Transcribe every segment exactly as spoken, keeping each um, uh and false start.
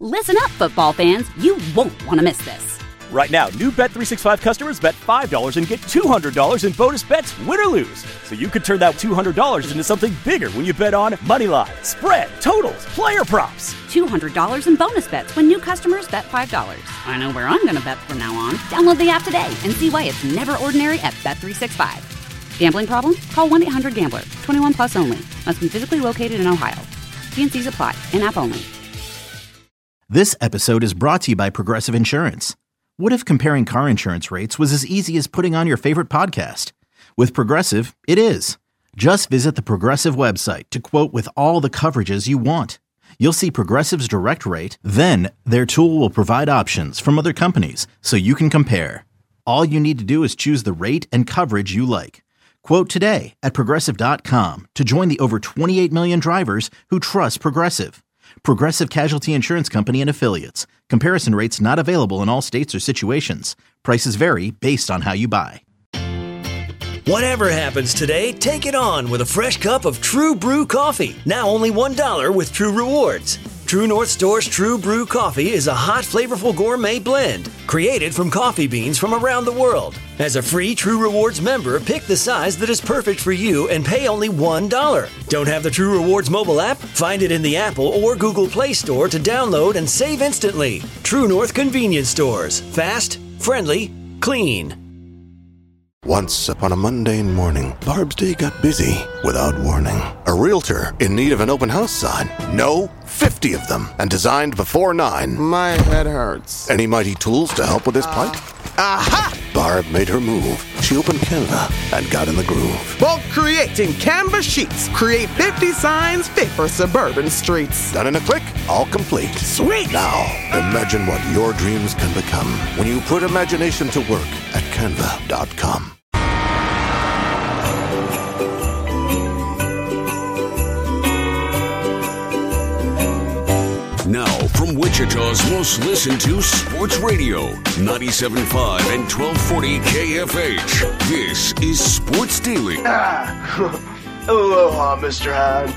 Listen up, football fans. You won't want to miss this. Right now, new Bet three sixty-five customers bet five dollars and get two hundred dollars in bonus bets, win or lose. So you could turn that two hundred dollars into something bigger when you bet on money line, spread, totals, player props. two hundred dollars in bonus bets when new customers bet five dollars. I know where I'm going to bet from now on. Download the app today and see why it's never ordinary at Bet three sixty-five. Gambling problem? Call one eight hundred gambler. twenty-one plus only. Must be physically located in Ohio. T and C's apply. In-app only. This episode is brought to you by Progressive Insurance. What if comparing car insurance rates was as easy as putting on your favorite podcast? With Progressive, it is. Just visit the Progressive website to quote with all the coverages you want. You'll see Progressive's direct rate, then their tool will provide options from other companies so you can compare. All you need to do is choose the rate and coverage you like. Quote today at Progressive dot com to join the over twenty-eight million drivers who trust Progressive. Progressive Casualty Insurance Company and Affiliates. Comparison rates not available in all states or situations. Prices vary based on how you buy. Whatever happens today, take it on with a fresh cup of True Brew coffee. Now only one dollar with True Rewards. True North Store's True Brew coffee is a hot, flavorful gourmet blend created from coffee beans from around the world. As a free True Rewards member, pick the size that is perfect for you and pay only one dollar. Don't have the True Rewards mobile app? Find it in the Apple or Google Play Store to download and save instantly. True North Convenience Stores. Fast, friendly, clean. Once upon a mundane morning, Barb's day got busy without warning. A realtor in need of an open house sign. No, fifty of them, and designed before nine. My head hurts. Any mighty tools to help with this plight? Aha! Barb made her move. She opened Canva and got in the groove. Bulk creating Canva sheets. Create fifty signs fit for suburban streets. Done in a click, all complete. Sweet! Now, imagine what your dreams can become when you put imagination to work at canva dot com. Now, from Wichita's most listened to sports radio, ninety-seven point five and twelve forty K F H. This is Sports Daily. Ah, aloha, Mister Hyde.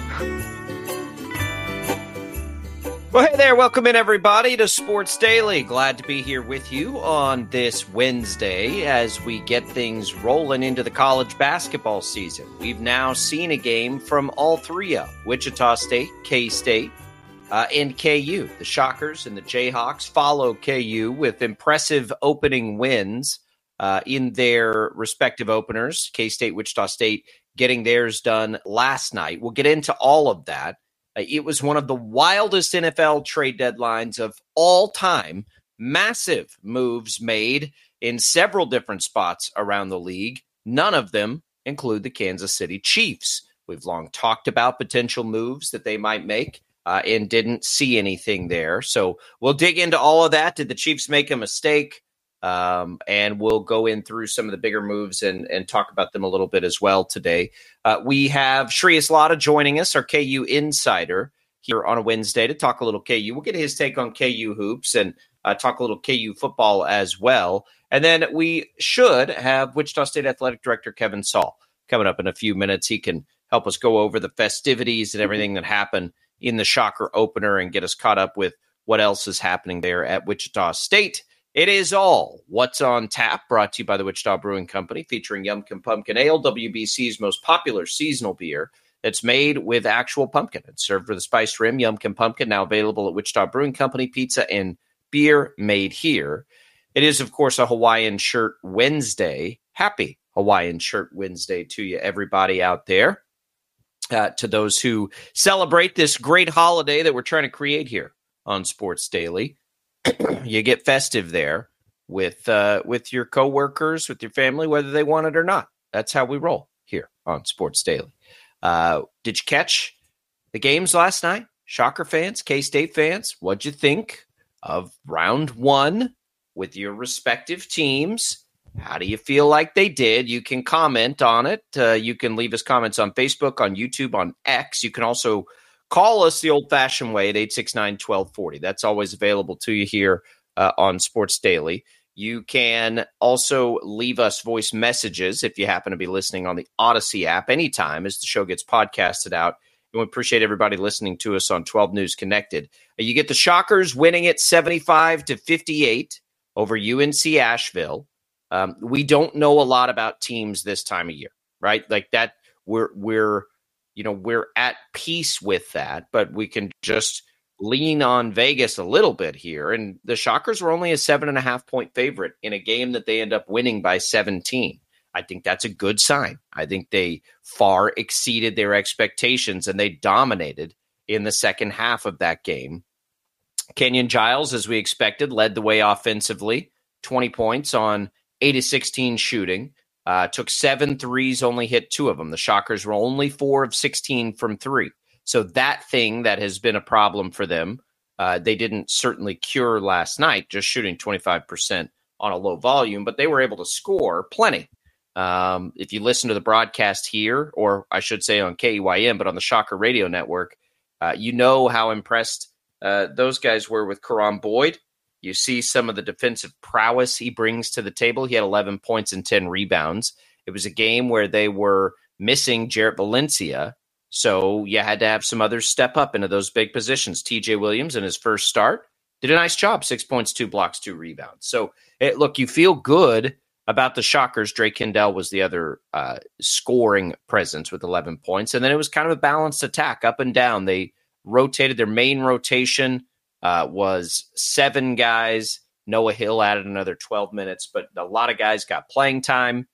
Well, hey there. Welcome in, everybody, to Sports Daily. Glad to be here with you on this Wednesday as we get things rolling into the college basketball season. We've now seen a game from all three of Wichita State, K-State, Uh, and K U. The Shockers and the Jayhawks follow K U with impressive opening wins uh, in their respective openers. K-State, Wichita State getting theirs done last night. We'll get into all of that. Uh, it was one of the wildest N F L trade deadlines of all time. Massive moves made in several different spots around the league. None of them include the Kansas City Chiefs. We've long talked about potential moves that they might make. Uh, and didn't see anything there. So we'll dig into all of that. Did the Chiefs make a mistake? Um, and we'll go in through some of the bigger moves and, and talk about them a little bit as well today. Uh, we have Shreyas Laddha joining us, our K U insider, here on a Wednesday to talk a little K U. We'll get his take on K U hoops and uh, talk a little K U football as well. And then we should have Wichita State Athletic Director Kevin Saal coming up in a few minutes. He can help us go over the festivities and everything that happened in the Shocker opener and get us caught up with what else is happening there at Wichita State. It is all What's on Tap, brought to you by the Wichita Brewing Company, featuring Yumkin Pumpkin Ale, W B C's most popular seasonal beer that's made with actual pumpkin. It's served with a spiced rim. Yumkin Pumpkin, now available at Wichita Brewing Company, pizza and beer made here. It is, of course, a Hawaiian Shirt Wednesday. Happy Hawaiian Shirt Wednesday to you, everybody out there. Uh, to those who celebrate this great holiday that we're trying to create here on Sports Daily. You get festive there with uh, with your coworkers, with your family, whether they want it or not. That's how we roll here on Sports Daily. Uh, did you catch the games last night? Shocker fans, K-State fans, what'd you think of round one with your respective teams? How do you feel like they did? You can comment on it. Uh, you can leave us comments on Facebook, on YouTube, on X. You can also call us the old-fashioned way at eight six nine, one two four zero. That's always available to you here uh, on Sports Daily. You can also leave us voice messages if you happen to be listening on the Odyssey app anytime as the show gets podcasted out And we appreciate everybody listening to us on twelve News Connected. You get the Shockers winning at seventy-five to fifty-eight over U N C Asheville. Um, we don't know a lot about teams this time of year, right? Like that, we're we're you know we're at peace with that, but we can just lean on Vegas a little bit here. And the Shockers were only a seven and a half point favorite in a game that they end up winning by seventeen. I think that's a good sign. I think they far exceeded their expectations and they dominated in the second half of that game. Kenyon Giles, as we expected, led the way offensively, twenty points on eight of sixteen shooting. Uh, took seven threes, only hit two of them. The Shockers were only four of sixteen from three. So that thing that has been a problem for them, uh, they didn't certainly cure last night, just shooting twenty-five percent on a low volume, but they were able to score plenty. Um, if you listen to the broadcast here, or I should say on K E Y M, but on the Shocker Radio Network, uh, you know how impressed uh, those guys were with Karan Boyd. You see some of the defensive prowess he brings to the table. He had eleven points and ten rebounds. It was a game where they were missing Jarrett Valencia, so you had to have some others step up into those big positions. T J Williams in his first start did a nice job, six points, two blocks, two rebounds. So, it, look, you feel good about the Shockers. Drake Kendall was the other uh, scoring presence with eleven points. And then it was kind of a balanced attack up and down. They rotated. Their main rotation uh, was seven guys. Noah Hill added another twelve minutes, but a lot of guys got playing time.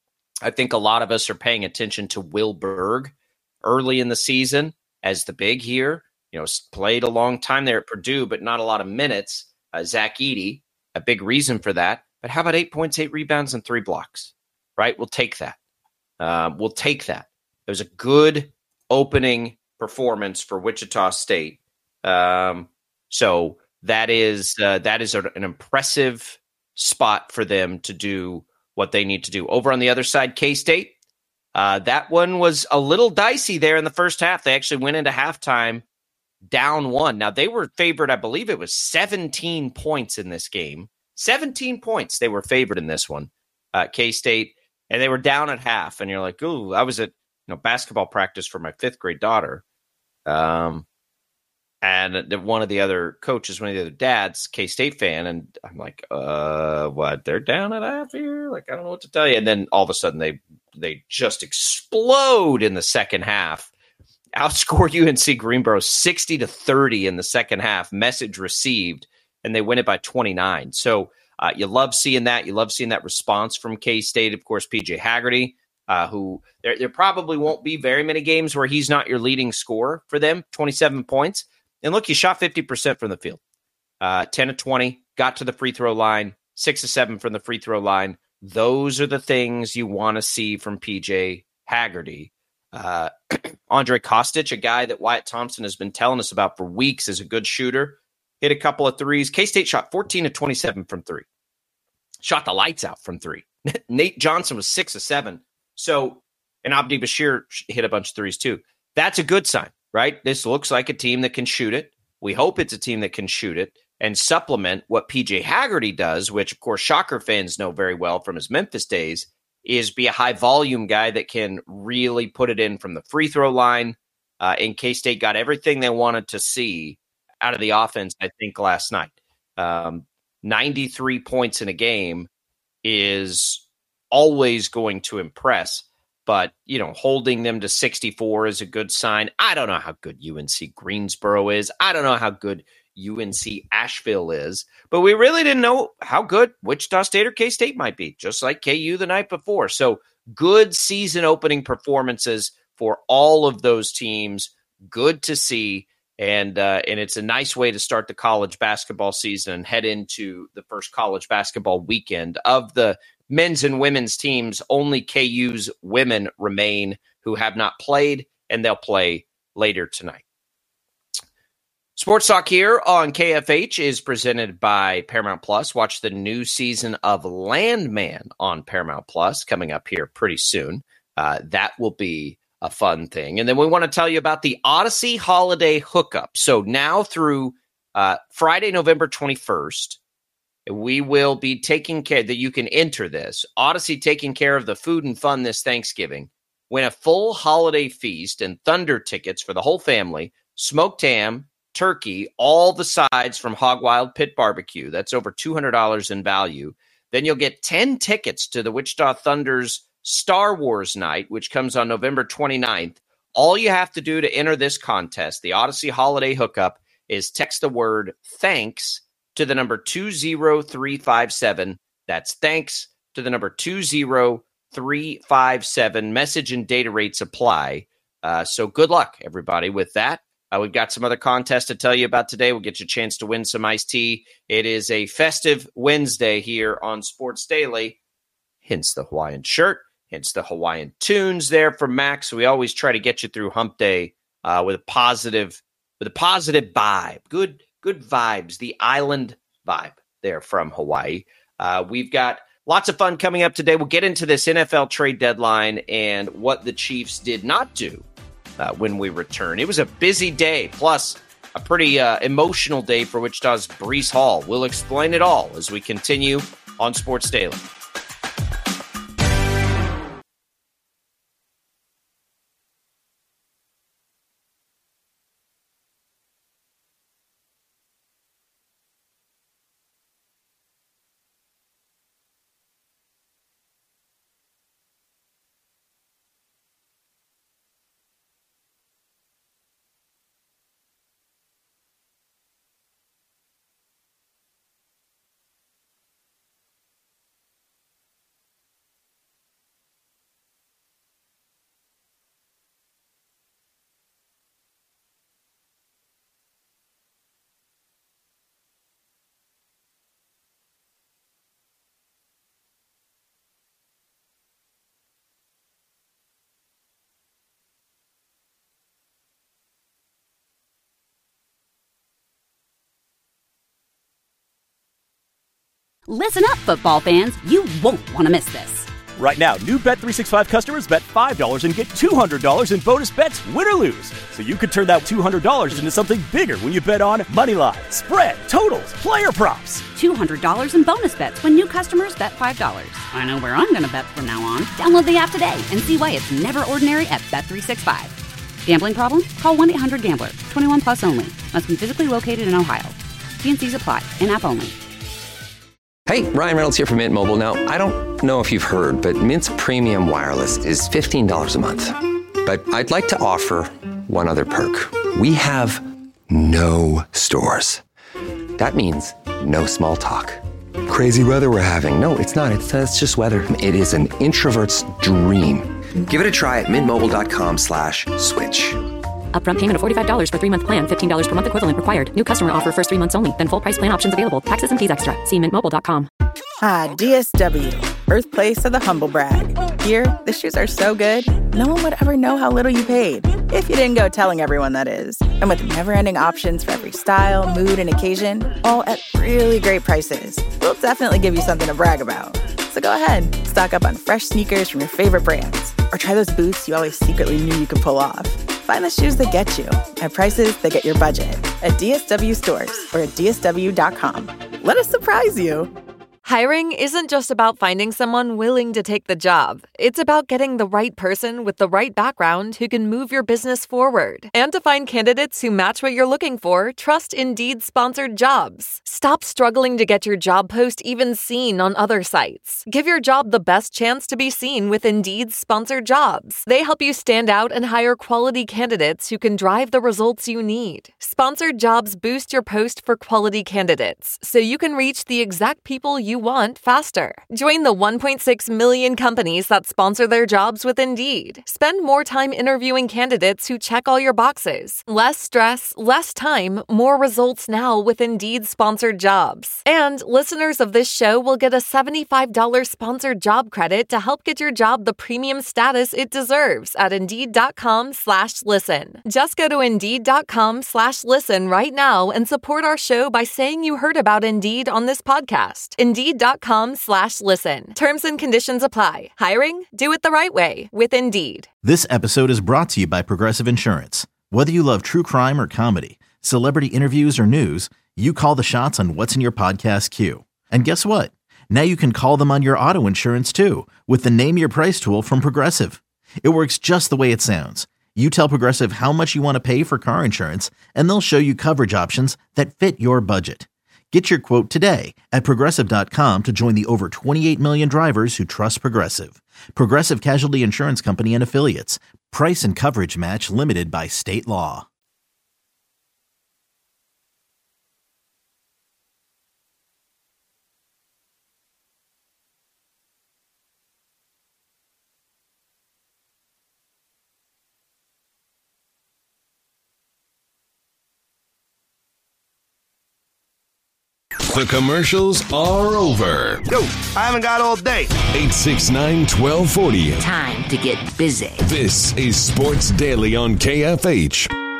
I think a lot of us are paying attention to Will Berg early in the season as the big here. You know, played a long time there at Purdue, but not a lot of minutes. Uh, Zach Edey, a big reason for that. But how about eight points, eight rebounds, and three blocks, right? We'll take that. Uh, we'll take that. It was a good opening performance for Wichita State. Um, so that is uh, that is an impressive spot for them to do what they need to do. Over on the other side, K-State, uh, that one was a little dicey there in the first half. They actually went into halftime down one. Now, they were favored, I believe it was seventeen points in this game. seventeen points they were favored in this one, uh, K-State, and they were down at half. And you're like, ooh, I was at you know basketball practice for my fifth grade daughter. Um, and one of the other coaches, one of the other dads, K-State fan, and I'm like, uh, what? They're down at half here? Like, I don't know what to tell you. And then all of a sudden they they just explode in the second half. Outscore U N C Greenboro sixty to thirty in the second half. Message received. And they win it by twenty-nine. So uh, you love seeing that. You love seeing that response from K-State. Of course, P J Haggerty, uh, who there, there probably won't be very many games where he's not your leading scorer for them, twenty-seven points. And look, he shot fifty percent from the field, uh, ten of twenty, got to the free throw line, six of seven from the free throw line. Those are the things you want to see from P J Haggerty. Uh, Andre Kostic, a guy that Wyatt Thompson has been telling us about for weeks, is a good shooter. Hit a couple of threes. K-State shot fourteen of twenty-seven from three. Shot the lights out from three. Nate Johnson was six of seven. So, and Abdi Bashir hit a bunch of threes too. That's a good sign, right? This looks like a team that can shoot it. We hope it's a team that can shoot it and supplement what P J Haggerty does, which, of course, Shocker fans know very well from his Memphis days, is be a high-volume guy that can really put it in from the free throw line. Uh, and K-State got everything they wanted to see out of the offense, I think, last night. Um, ninety-three points in a game is always going to impress, but, you know, holding them to sixty-four is a good sign. I don't know how good U N C Greensboro is. I don't know how good U N C Asheville is, but we really didn't know how good Wichita State or K-State might be, just like K U the night before. So good season opening performances for all of those teams. Good to see. And uh, and it's a nice way to start the college basketball season and head into the first college basketball weekend. Of the men's and women's teams, only K U's women remain who have not played, and they'll play later tonight. Sports Talk here on K F H is presented by Paramount Plus. Watch the new season of Landman on Paramount Plus coming up here pretty soon. Uh, that will be a fun thing. And then we want to tell you about the Odyssey Holiday Hookup. So now through uh, Friday, November twenty-first, we will be taking care that you can enter this. Odyssey taking care of the food and fun this Thanksgiving. win a full holiday feast and Thunder tickets for the whole family, smoked ham, turkey, all the sides from Hog Wild Pit Barbecue. That's over two hundred dollars in value. Then you'll get ten tickets to the Wichita Thunder's Star Wars night, which comes on November twenty-ninth. All you have to do to enter this contest, the Odyssey Holiday Hookup, is text the word thanks to the number two zero three five seven. That's thanks to the number two zero three five seven. Message and data rates apply. Uh, so good luck, everybody, with that. Uh, we've got some other contests to tell you about today. We'll get you a chance to win some iced tea. It is a festive Wednesday here on Sports Daily, hence the Hawaiian shirt, hence the Hawaiian tunes there from Max. So we always try to get you through Hump Day uh, with a positive, with a positive vibe, good, good vibes. The island vibe there from Hawaii. Uh, we've got lots of fun coming up today. We'll get into this N F L trade deadline and what the Chiefs did not do uh, when we return. It was a busy day, plus a pretty uh, emotional day for Wichita's Breece Hall. We'll explain it all as we continue on Sports Daily. Listen up, football fans. You won't want to miss this. Right now, new Bet three sixty-five customers bet five dollars and get two hundred dollars in bonus bets, win or lose. So you could turn that two hundred dollars into something bigger when you bet on money line, spread, totals, player props. two hundred dollars in bonus bets when new customers bet five dollars. I know where I'm going to bet from now on. Download the app today and see why it's never ordinary at Bet three sixty-five. Gambling problem? Call one eight hundred gambler. twenty-one plus only. Must be physically located in Ohio. T and C's apply. In-app only. Hey, Ryan Reynolds here from Mint Mobile. Now, I don't know if you've heard, but Mint's premium wireless is fifteen dollars a month. But I'd like to offer one other perk. We have no stores. That means no small talk. Crazy weather we're having. No, it's not. It's, uh, it's just weather. It is an introvert's dream. Give it a try at mintmobile.com slash switch. Upfront payment of forty-five dollars for three-month plan, fifteen dollars per month equivalent required. New customer offer first three months only. Then full price plan options available. Taxes and fees extra. See mint mobile dot com. Ah, D S W, birthplace of the humble brag. Here, the shoes are so good, no one would ever know how little you paid. If you didn't go telling everyone, that is. And with never-ending options for every style, mood, and occasion, all at really great prices, we'll definitely give you something to brag about. So go ahead, stock up on fresh sneakers from your favorite brands, or try those boots you always secretly knew you could pull off. Find the shoes that get you at prices that get your budget at D S W stores or at D S W dot com. Let us surprise you. Hiring isn't just about finding someone willing to take the job. It's about getting the right person with the right background who can move your business forward. And to find candidates who match what you're looking for, trust Indeed sponsored jobs. Stop struggling to get your job post even seen on other sites. Give your job the best chance to be seen with Indeed sponsored jobs. They help you stand out and hire quality candidates who can drive the results you need. Sponsored jobs boost your post for quality candidates, so you can reach the exact people you want faster. Join the one point six million companies that sponsor their jobs with Indeed. Spend more time interviewing candidates who check all your boxes. Less stress, less time, more results now with Indeed sponsored jobs. And listeners of this show will get a seventy-five dollars sponsored job credit to help get your job the premium status it deserves at Indeed.com slash listen. Just go to Indeed.com slash listen right now and support our show by saying you heard about Indeed on this podcast. Indeed.com slash listen. Terms and conditions apply. Hiring? Do it the right way with Indeed. This episode is brought to you by Progressive Insurance. Whether you love true crime or comedy, celebrity interviews or news, you call the shots on what's in your podcast queue. And guess what? Now you can call them on your auto insurance too with the Name Your Price tool from Progressive. It works just the way it sounds. You tell Progressive how much you want to pay for car insurance, and they'll show you coverage options that fit your budget. Get your quote today at Progressive dot com to join the over twenty-eight million drivers who trust Progressive. Progressive Casualty Insurance Company and Affiliates. Price and coverage match limited by state law. The commercials are over. Yo, I haven't got all day. eight six nine, one two four zero. Time to get busy. This is Sports Daily on K F H. All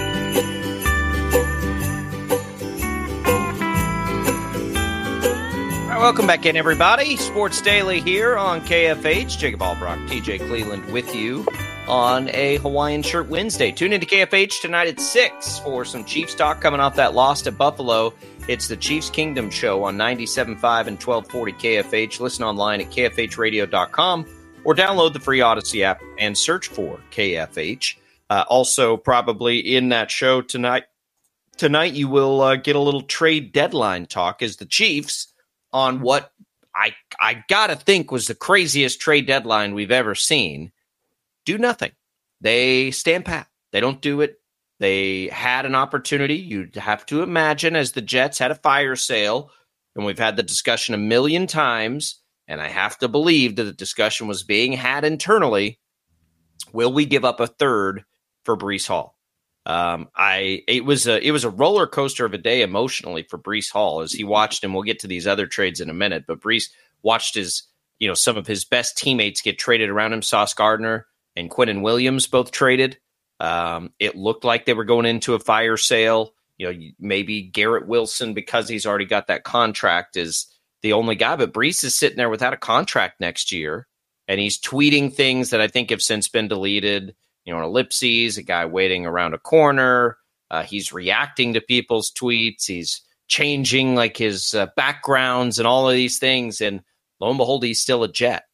right, welcome back in, everybody. Sports Daily here on K F H. Jacob Albrock, T J Cleveland with you on a Hawaiian Shirt Wednesday. Tune into K F H tonight at six for some Chiefs talk coming off that loss to Buffalo. It's the Chiefs Kingdom Show on ninety-seven point five and twelve forty K F H. Listen online at K F H radio dot com or download the free Odyssey app and search for K F H. Uh, also, probably in that show tonight, tonight you will uh, get a little trade deadline talk as the Chiefs on what I I gotta think was the craziest trade deadline we've ever seen. Do nothing. They stand pat. They don't do it. They had an opportunity. You'd have to imagine, as the Jets had a fire sale, and we've had the discussion a million times, and I have to believe that the discussion was being had internally. Will we give up a third for Breece Hall? Um, I it was a it was a roller coaster of a day emotionally for Breece Hall as he watched, and we'll get to these other trades in a minute. But Breece watched his you know some of his best teammates get traded around him. Sauce Gardner and Quinnen Williams both traded. Um, it looked like they were going into a fire sale. You know, maybe Garrett Wilson, because he's already got that contract, is the only guy. But Breece is sitting there without a contract next year, and he's tweeting things that I think have since been deleted. You know, an ellipses, a guy waiting around a corner. Uh, he's reacting to people's tweets. He's changing like his uh, backgrounds and all of these things. And lo and behold, he's still a Jet.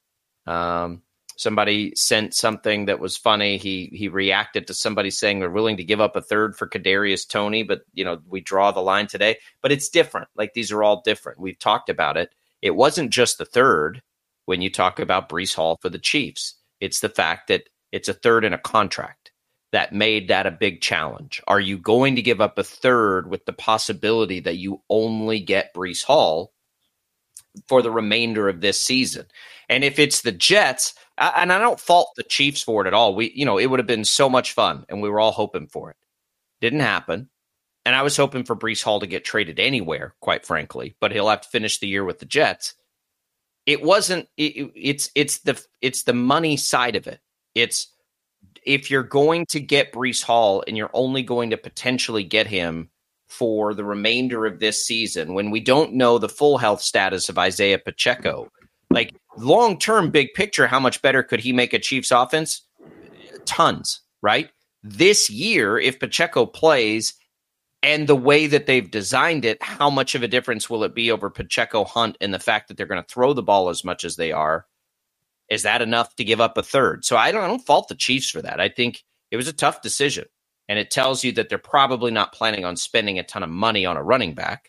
Um, Somebody sent something that was funny. He he reacted to somebody saying they're willing to give up a third for Kadarius Toney, but you know we draw the line today. But it's different. Like these are all different. We've talked about it. It wasn't just the third when you talk about Breece Hall for the Chiefs. It's the fact that it's a third in a contract that made that a big challenge. Are you going to give up a third with the possibility that you only get Breece Hall for the remainder of this season? And if it's the Jets, and I don't fault the Chiefs for it at all. We, you know, it would have been so much fun, and we were all hoping for it. Didn't happen. And I was hoping for Breece Hall to get traded anywhere, quite frankly, but he'll have to finish the year with the Jets. It wasn't, it, it's, it's the, it's the money side of it. It's if you're going to get Breece Hall and you're only going to potentially get him for the remainder of this season, when we don't know the full health status of Isaiah Pacheco, like long-term, big picture, how much better could he make a Chiefs offense? Tons, right? This year, if Pacheco plays and the way that they've designed it, how much of a difference will it be over Pacheco, Hunt, and the fact that they're going to throw the ball as much as they are? Is that enough to give up a third? So I don't, I don't fault the Chiefs for that. I think it was a tough decision, and it tells you that they're probably not planning on spending a ton of money on a running back.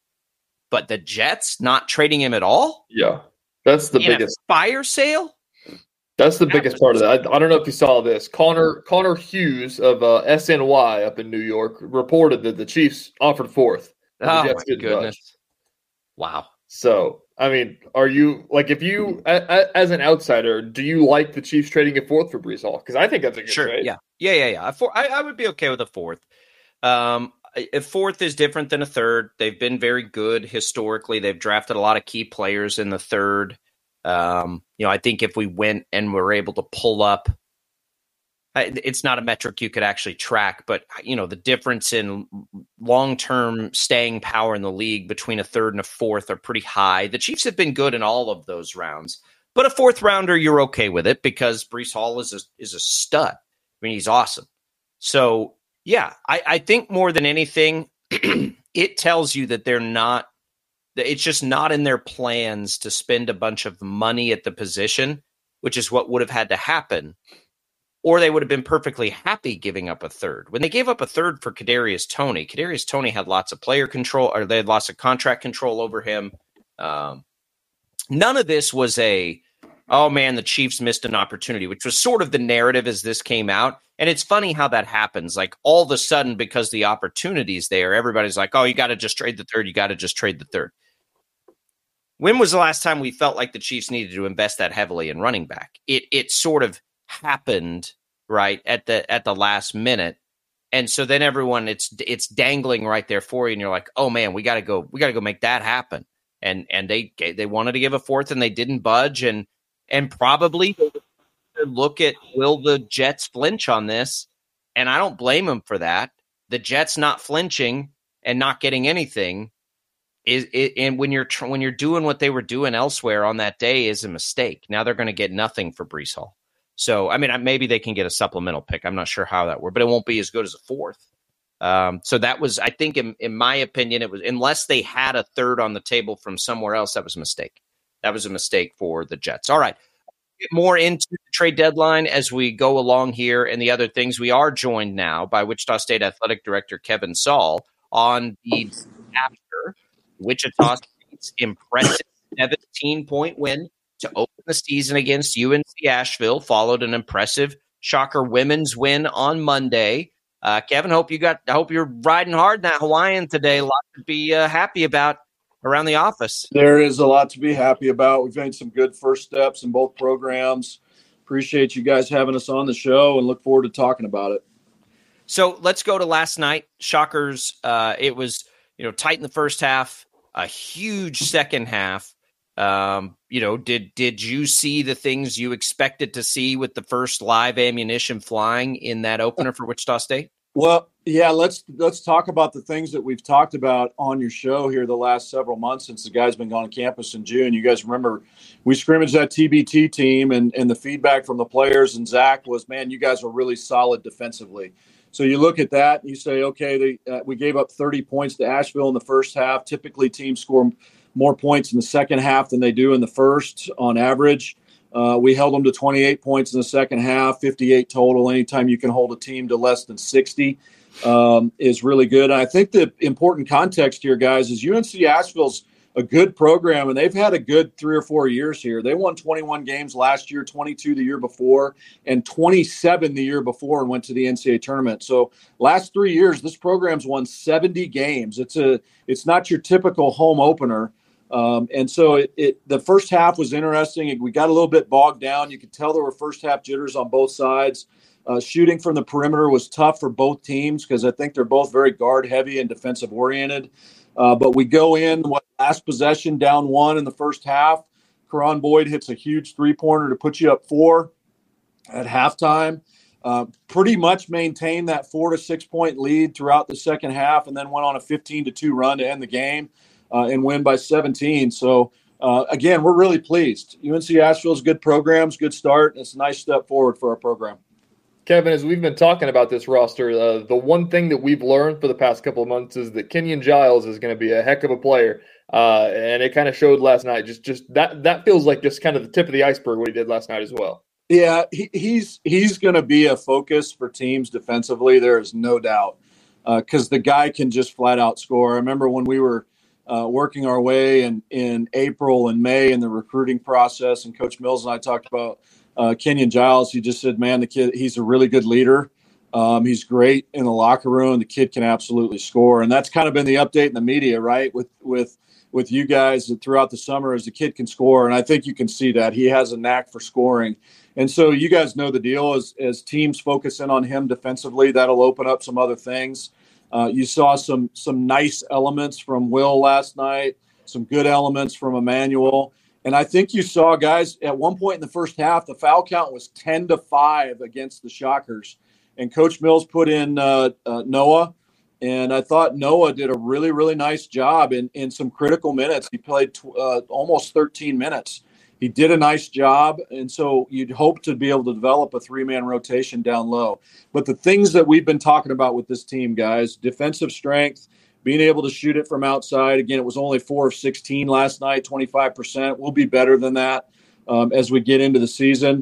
But the Jets not trading him at all? Yeah. That's the in biggest a fire sale. That's the biggest part of that. I, I don't know if you saw this. Connor Connor Hughes of uh, S N Y up in New York reported that the Chiefs offered fourth. Oh my goodness! Budge. Wow. So I mean, are you like if you a, a, as an outsider, do you like the Chiefs trading a fourth for Breece Hall? Because I think that's a good sure, trade. Yeah, yeah, yeah, yeah. A four, I, I would be okay with a fourth. Um, a fourth is different than a third. They've been very good historically. They've drafted a lot of key players in the third. Um, you know, I think if we went and were able to pull up, it's not a metric you could actually track, but you know, the difference in long-term staying power in the league between a third and a fourth are pretty high. The Chiefs have been good in all of those rounds, but a fourth rounder, you're okay with it because Breece Hall is a, is a stud. I mean, he's awesome. So yeah, I, I think more than anything, it tells you that they're not, it's just not in their plans to spend a bunch of money at the position, which is what would have had to happen or they would have been perfectly happy giving up a third. When they gave up a third for Kadarius Toney, Kadarius Toney had lots of player control, or they had lots of contract control over him. Um, none of this was a, oh man, the Chiefs missed an opportunity, which was sort of the narrative as this came out. And it's funny how that happens. Like all of a sudden, because the opportunity's there, everybody's like, oh, you got to just trade the third. You got to just trade the third. When was the last time we felt like the Chiefs needed to invest that heavily in running back? It it sort of happened right at the at the last minute, and so then everyone it's it's dangling right there for you, and you're like, oh man, we got to go, we got to go make that happen. And and they they wanted to give a fourth, and they didn't budge, and and probably look at, will the Jets flinch on this? And I don't blame them for that. The Jets not flinching and not getting anything is, it, and when you're when you're doing what they were doing elsewhere on that day is a mistake. Now they're going to get nothing for Breece Hall. So, I mean, maybe they can get a supplemental pick. I'm not sure how that works, but it won't be as good as a fourth. Um, so that was, I think, in, in my opinion, it was, unless they had a third on the table from somewhere else, that was a mistake. That was a mistake for the Jets. All right. Get more into the trade deadline as we go along here and the other things. We are joined now by Wichita State Athletic Director Kevin Saul on the after Wichita State's impressive seventeen-point win to open the season against U N C Asheville, followed an impressive Shocker women's win on Monday. Uh, Kevin, hope you got. I hope you're riding hard in that Hawaiian today. A lot to be uh, happy about around the office. There is a lot to be happy about. We've made some good first steps in both programs. Appreciate you guys having us on the show and look forward to talking about it. So let's go to last night. Shockers. Uh, it was you know tight in the first half, a huge second half. Um, you know, did did you see the things you expected to see with the first live ammunition flying in that opener for Wichita State? Well, yeah, let's let's talk about the things that we've talked about on your show here the last several months since the guys been on campus in June. You guys remember we scrimmaged that T B T team, and, and the feedback from the players and Zach was, man, you guys are really solid defensively. So you look at that and you say, okay, they, uh, we gave up thirty points to Asheville in the first half. Typically teams score more points in the second half than they do in the first on average. Uh, we held them to twenty-eight points in the second half, fifty-eight total. Anytime you can hold a team to less than sixty um, is really good. And I think the important context here, guys, is U N C Asheville's a good program, and they've had a good three or four years here. They won twenty-one games last year, twenty-two the year before, and twenty-seven the year before and went to the N C double A tournament. So last three years, this program's won seventy games. It's a it's not your typical home opener. Um, and so it, it, the first half was interesting. We got a little bit bogged down. You could tell there were first half jitters on both sides. Uh, shooting from the perimeter was tough for both teams because I think they're both very guard heavy and defensive oriented. Uh, but we go in, what, last possession, down one in the first half. Karan Boyd hits a huge three-pointer to put you up four at halftime. Uh, pretty much maintained that four to six-point lead throughout the second half and then went on a fifteen to two run to end the game. Uh, and win by seventeen. So, uh, again, we're really pleased. U N C Asheville's good programs, good start. It's a nice step forward for our program. Kevin, as we've been talking about this roster, uh, the one thing that we've learned for the past couple of months is that Kenyon Giles is going to be a heck of a player. Uh, and it kind of showed last night. Just just that that feels like just kind of the tip of the iceberg what he did last night as well. Yeah, he, he's he's going to be a focus for teams defensively. There is no doubt because uh, the guy can just flat out score. I remember when we were Uh, working our way in, in April and May in the recruiting process. And Coach Mills and I talked about uh, Kenyon Giles. He just said, man, the kid, he's a really good leader. Um, he's great in the locker room. The kid can absolutely score. And that's kind of been the update in the media, right, with with with you guys throughout the summer as the kid can score. And I think you can see that. He has a knack for scoring. And so you guys know the deal. As, as teams focus in on him defensively, that'll open up some other things. Uh, you saw some some nice elements from Will last night, some good elements from Emmanuel. And I think you saw, guys, at one point in the first half, the foul count was ten to five against the Shockers. And Coach Mills put in uh, uh, Noah. And I thought Noah did a really, really nice job in, in some critical minutes. He played tw- uh, almost thirteen minutes. He did a nice job, and so you'd hope to be able to develop a three-man rotation down low. But the things that we've been talking about with this team, guys, defensive strength, being able to shoot it from outside. Again, it was only four of sixteen last night, twenty-five percent. We'll be better than that um, as we get into the season.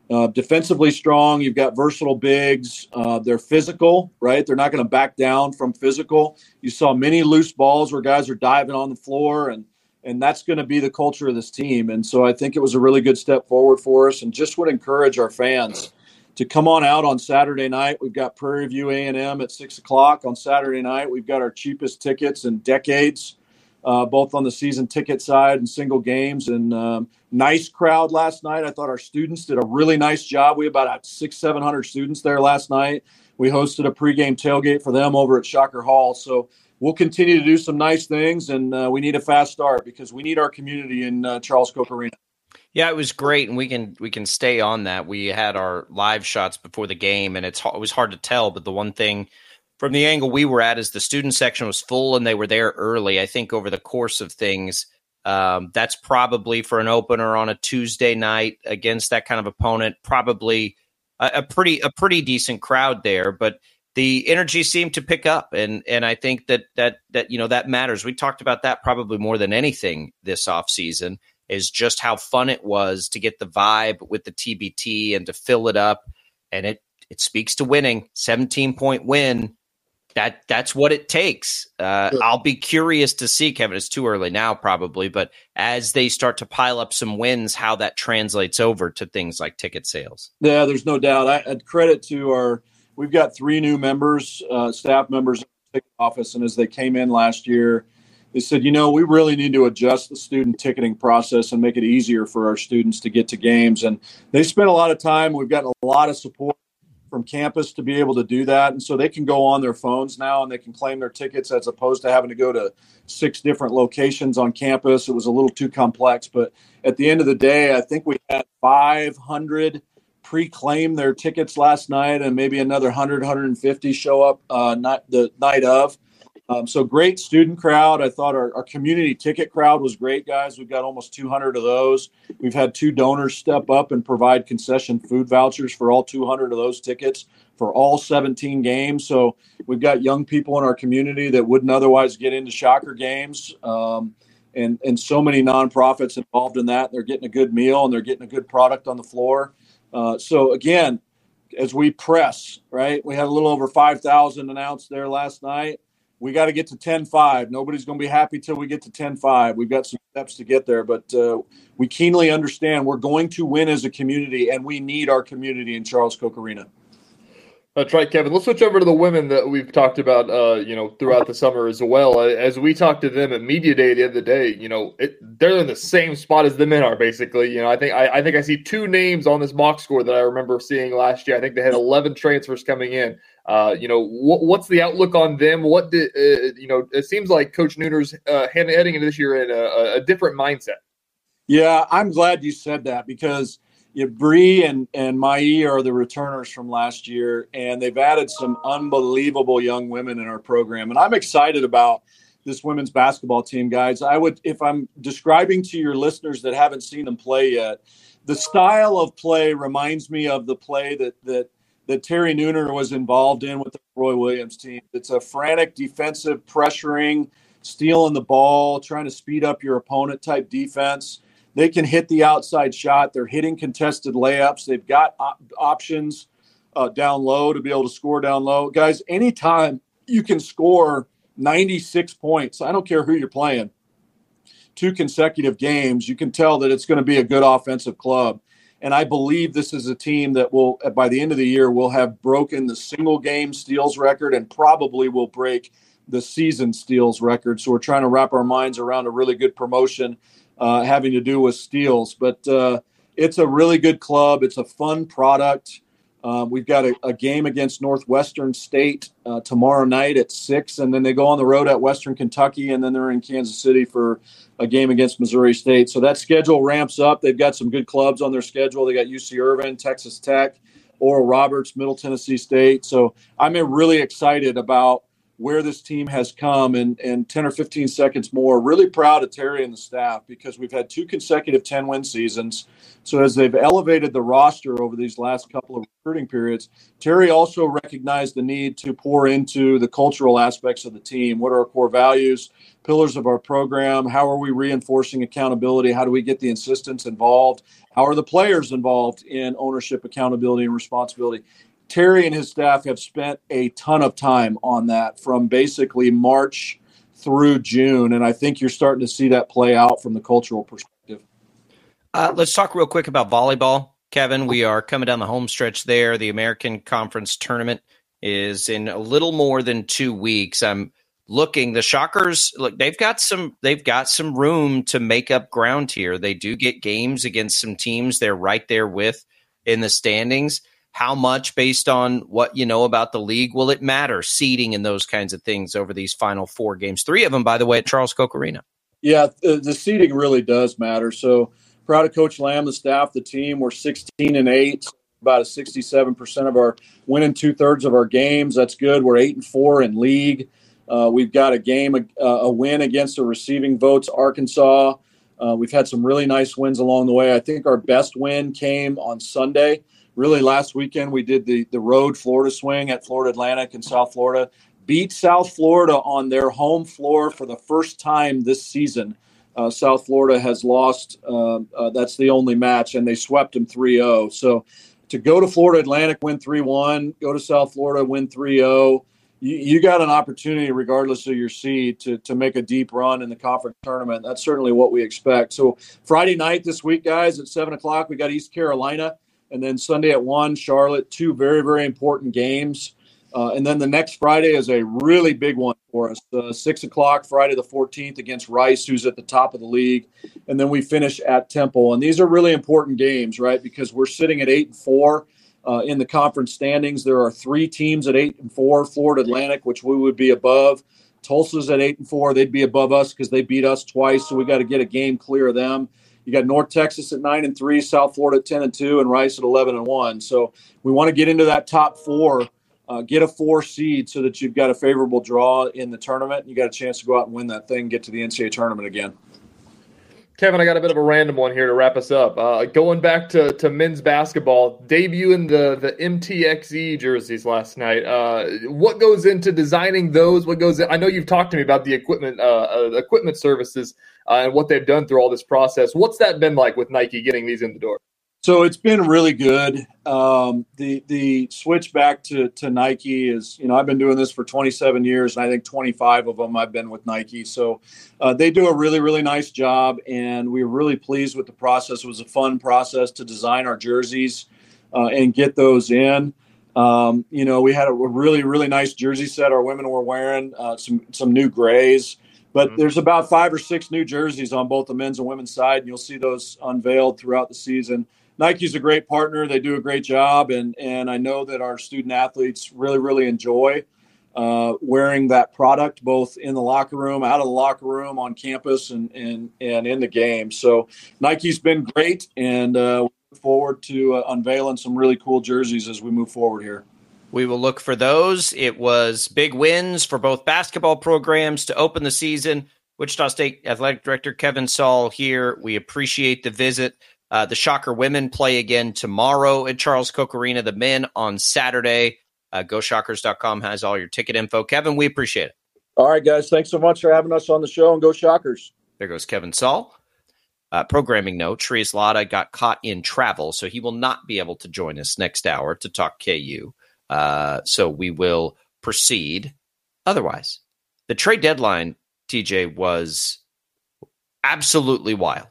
Uh, defensively strong. You've got versatile bigs. Uh, they're physical, right? They're not going to back down from physical. You saw many loose balls where guys are diving on the floor, and and that's going to be the culture of this team. And so I think it was a really good step forward for us, and just would encourage our fans to come on out on Saturday night. We've got Prairie View A and M at six o'clock on Saturday night. We've got our cheapest tickets in decades, uh, both on the season ticket side and single games. And um, nice crowd last night. I thought our students did a really nice job. We had about six, seven hundred students there last night. We hosted a pregame tailgate for them over at Shocker Hall. So we'll continue to do some nice things, and uh, we need a fast start because we need our community in uh, Charles Koch Arena. Yeah, it was great, and we can we can stay on that. We had our live shots before the game, and it's it was hard to tell. But the one thing from the angle we were at is the student section was full, and they were there early. I think over the course of things, um, that's probably for an opener on a Tuesday night against that kind of opponent, probably a, a pretty a pretty decent crowd there. But the energy seemed to pick up, and and I think that that that you know that matters. We talked about that probably more than anything this offseason, is just how fun it was to get the vibe with the T B T and to fill it up. And it it speaks to winning. seventeen point win. That that's what it takes. Uh, sure. I'll be curious to see, Kevin. It's too early now, probably, but as they start to pile up some wins, how that translates over to things like ticket sales. Yeah, there's no doubt. I add credit to our. We've got three new members, uh, staff members in the ticket office, and as they came in last year, they said, you know, we really need to adjust the student ticketing process and make it easier for our students to get to games. And they spent a lot of time. We've gotten a lot of support from campus to be able to do that. And so they can go on their phones now and they can claim their tickets as opposed to having to go to six different locations on campus. It was a little too complex. But at the end of the day, I think we had five hundred pre-claim their tickets last night, and maybe another one hundred, one hundred fifty show up uh, not the night of. Um, so great student crowd. I thought our, our community ticket crowd was great, guys. We've got almost two hundred of those. We've had two donors step up and provide concession food vouchers for all two hundred of those tickets for all seventeen games. So we've got young people in our community that wouldn't otherwise get into Shocker games, um, and, and so many nonprofits involved in that. They're getting a good meal and they're getting a good product on the floor. Uh, so, again, as we press, right, we had a little over five thousand announced there last night. We got to get to ten five. Nobody's going to be happy till we get to ten five. We've got some steps to get there, but uh, we keenly understand we're going to win as a community, and we need our community in Charles Koch Arena. That's right, Kevin. Let's switch over to the women that we've talked about, uh, you know, throughout the summer as well. As we talked to them at Media Day the other day, you know, it, they're in the same spot as the men are, basically. You know, I think I, I think I see two names on this mock score that I remember seeing last year. I think they had eleven transfers coming in. Uh, you know, wh- what's the outlook on them? What did uh, you know? It seems like Coach Nooner's uh, heading into this year in a, a different mindset. Yeah, I'm glad you said that because. Yeah, Bree and, and Mai are the returners from last year, and they've added some unbelievable young women in our program. And I'm excited about this women's basketball team, guys. I would, if I'm describing to your listeners that haven't seen them play yet, the style of play reminds me of the play that that that Terry Nooner was involved in with the Roy Williams team. It's a frantic defensive pressuring, stealing the ball, trying to speed up your opponent type defense. They can hit the outside shot. They're hitting contested layups. They've got op- options uh, down low to be able to score down low. Guys, anytime you can score ninety-six points, I don't care who you're playing, two consecutive games, you can tell that it's going to be a good offensive club. And I believe this is a team that will, by the end of the year, will have broken the single game steals record and probably will break the season steals record. So we're trying to wrap our minds around a really good promotion Uh, having to do with steals. But uh, it's a really good club. It's a fun product. Um, we've got a, a game against Northwestern State uh, tomorrow night at six, and then they go on the road at Western Kentucky, and then they're in Kansas City for a game against Missouri State. So that schedule ramps up. They've got some good clubs on their schedule. They got U C Irvine, Texas Tech, Oral Roberts, Middle Tennessee State. So I'm really excited about where this team has come in, in ten or fifteen seconds more. Really proud of Terry and the staff because we've had two consecutive ten-win seasons. So as they've elevated the roster over these last couple of recruiting periods, Terry also recognized the need to pour into the cultural aspects of the team. What are our core values, pillars of our program? How are we reinforcing accountability? How do we get the assistants involved? How are the players involved in ownership, accountability, and responsibility? Terry and his staff have spent a ton of time on that from basically March through June, and I think you're starting to see that play out from the cultural perspective. Uh, let's talk real quick about volleyball, Kevin. We are coming down the home stretch there. The American Conference tournament is in a little more than two weeks. I'm looking. The Shockers, look, they've got some. They've got some room to make up ground here. They do get games against some teams they're right there with in the standings. How much, based on what you know about the league, will it matter? Seeding and those kinds of things over these final four games. Three of them, by the way, at Charles Koch Arena. Yeah, the, the seeding really does matter. So proud of Coach Lamb, the staff, the team. We're sixteen and eight, about a sixty-seven percent of our winning two thirds of our games. That's good. We're eight and four in league. Uh, we've got a game, a, a win against the receiving votes, Arkansas. Uh, we've had some really nice wins along the way. I think our best win came on Sunday. Really, last weekend we did the, the road Florida swing at Florida Atlantic in South Florida. Beat South Florida on their home floor for the first time this season. Uh, South Florida has lost. Uh, uh, that's the only match, and they swept them three oh. So to go to Florida Atlantic, win three one, go to South Florida, win three oh, you, you got an opportunity, regardless of your seed, to, to make a deep run in the conference tournament. That's certainly what we expect. So Friday night this week, guys, at seven o'clock, we got East Carolina. And then Sunday at one, Charlotte, two very, very important games. Uh, and then the next Friday is a really big one for us. Uh, six o'clock, Friday the fourteenth against Rice, who's at the top of the league. And then we finish at Temple. And these are really important games, right, because we're sitting at eight and four uh, in the conference standings. There are three teams at eight and four, Florida Atlantic, which we would be above. Tulsa's at eight and four. They'd be above us because they beat us twice, so we got to get a game clear of them. You got North Texas at nine and three, South Florida at ten and two, and Rice at eleven and one. So we want to get into that top four, uh, get a four seed so that you've got a favorable draw in the tournament. You got a chance to go out and win that thing, get to the N C double A tournament again. Kevin, I got a bit of a random one here to wrap us up. Uh, going back to, to men's basketball, debuting the, the M T X E jerseys last night. Uh, what goes into designing those? What goes in? I know you've talked to me about the equipment uh, uh, equipment services uh, and what they've done through all this process. What's that been like with Nike getting these in the door? So it's been really good. Um, the the switch back to, to Nike is, you know, I've been doing this for twenty-seven years, and I think twenty-five of them I've been with Nike. So uh, they do a really, really nice job, and we were really pleased with the process. It was a fun process to design our jerseys uh, and get those in. Um, you know, we had a really, really nice jersey set our women were wearing, uh, some some new grays. But there's about five or six new jerseys on both the men's and women's side, and you'll see those unveiled throughout the season. Nike's a great partner. They do a great job, and and I know that our student athletes really, really enjoy uh, wearing that product, both in the locker room, out of the locker room, on campus, and and, and in the game. So Nike's been great, and uh, we look forward to uh, unveiling some really cool jerseys as we move forward here. We will look for those. It was big wins for both basketball programs to open the season. Wichita State Athletic Director Kevin Saul here. We appreciate the visit. Uh, the Shocker women play again tomorrow at Charles Koch Arena. The men on Saturday. Uh, Go Shockers dot com has all your ticket info. Kevin, we appreciate it. All right, guys. Thanks so much for having us on the show, and Go Shockers. There goes Kevin Saul. Uh, programming note, Trias Latta got caught in travel, so he will not be able to join us next hour to talk K U. Uh, so we will proceed otherwise. The trade deadline, T J, was absolutely wild.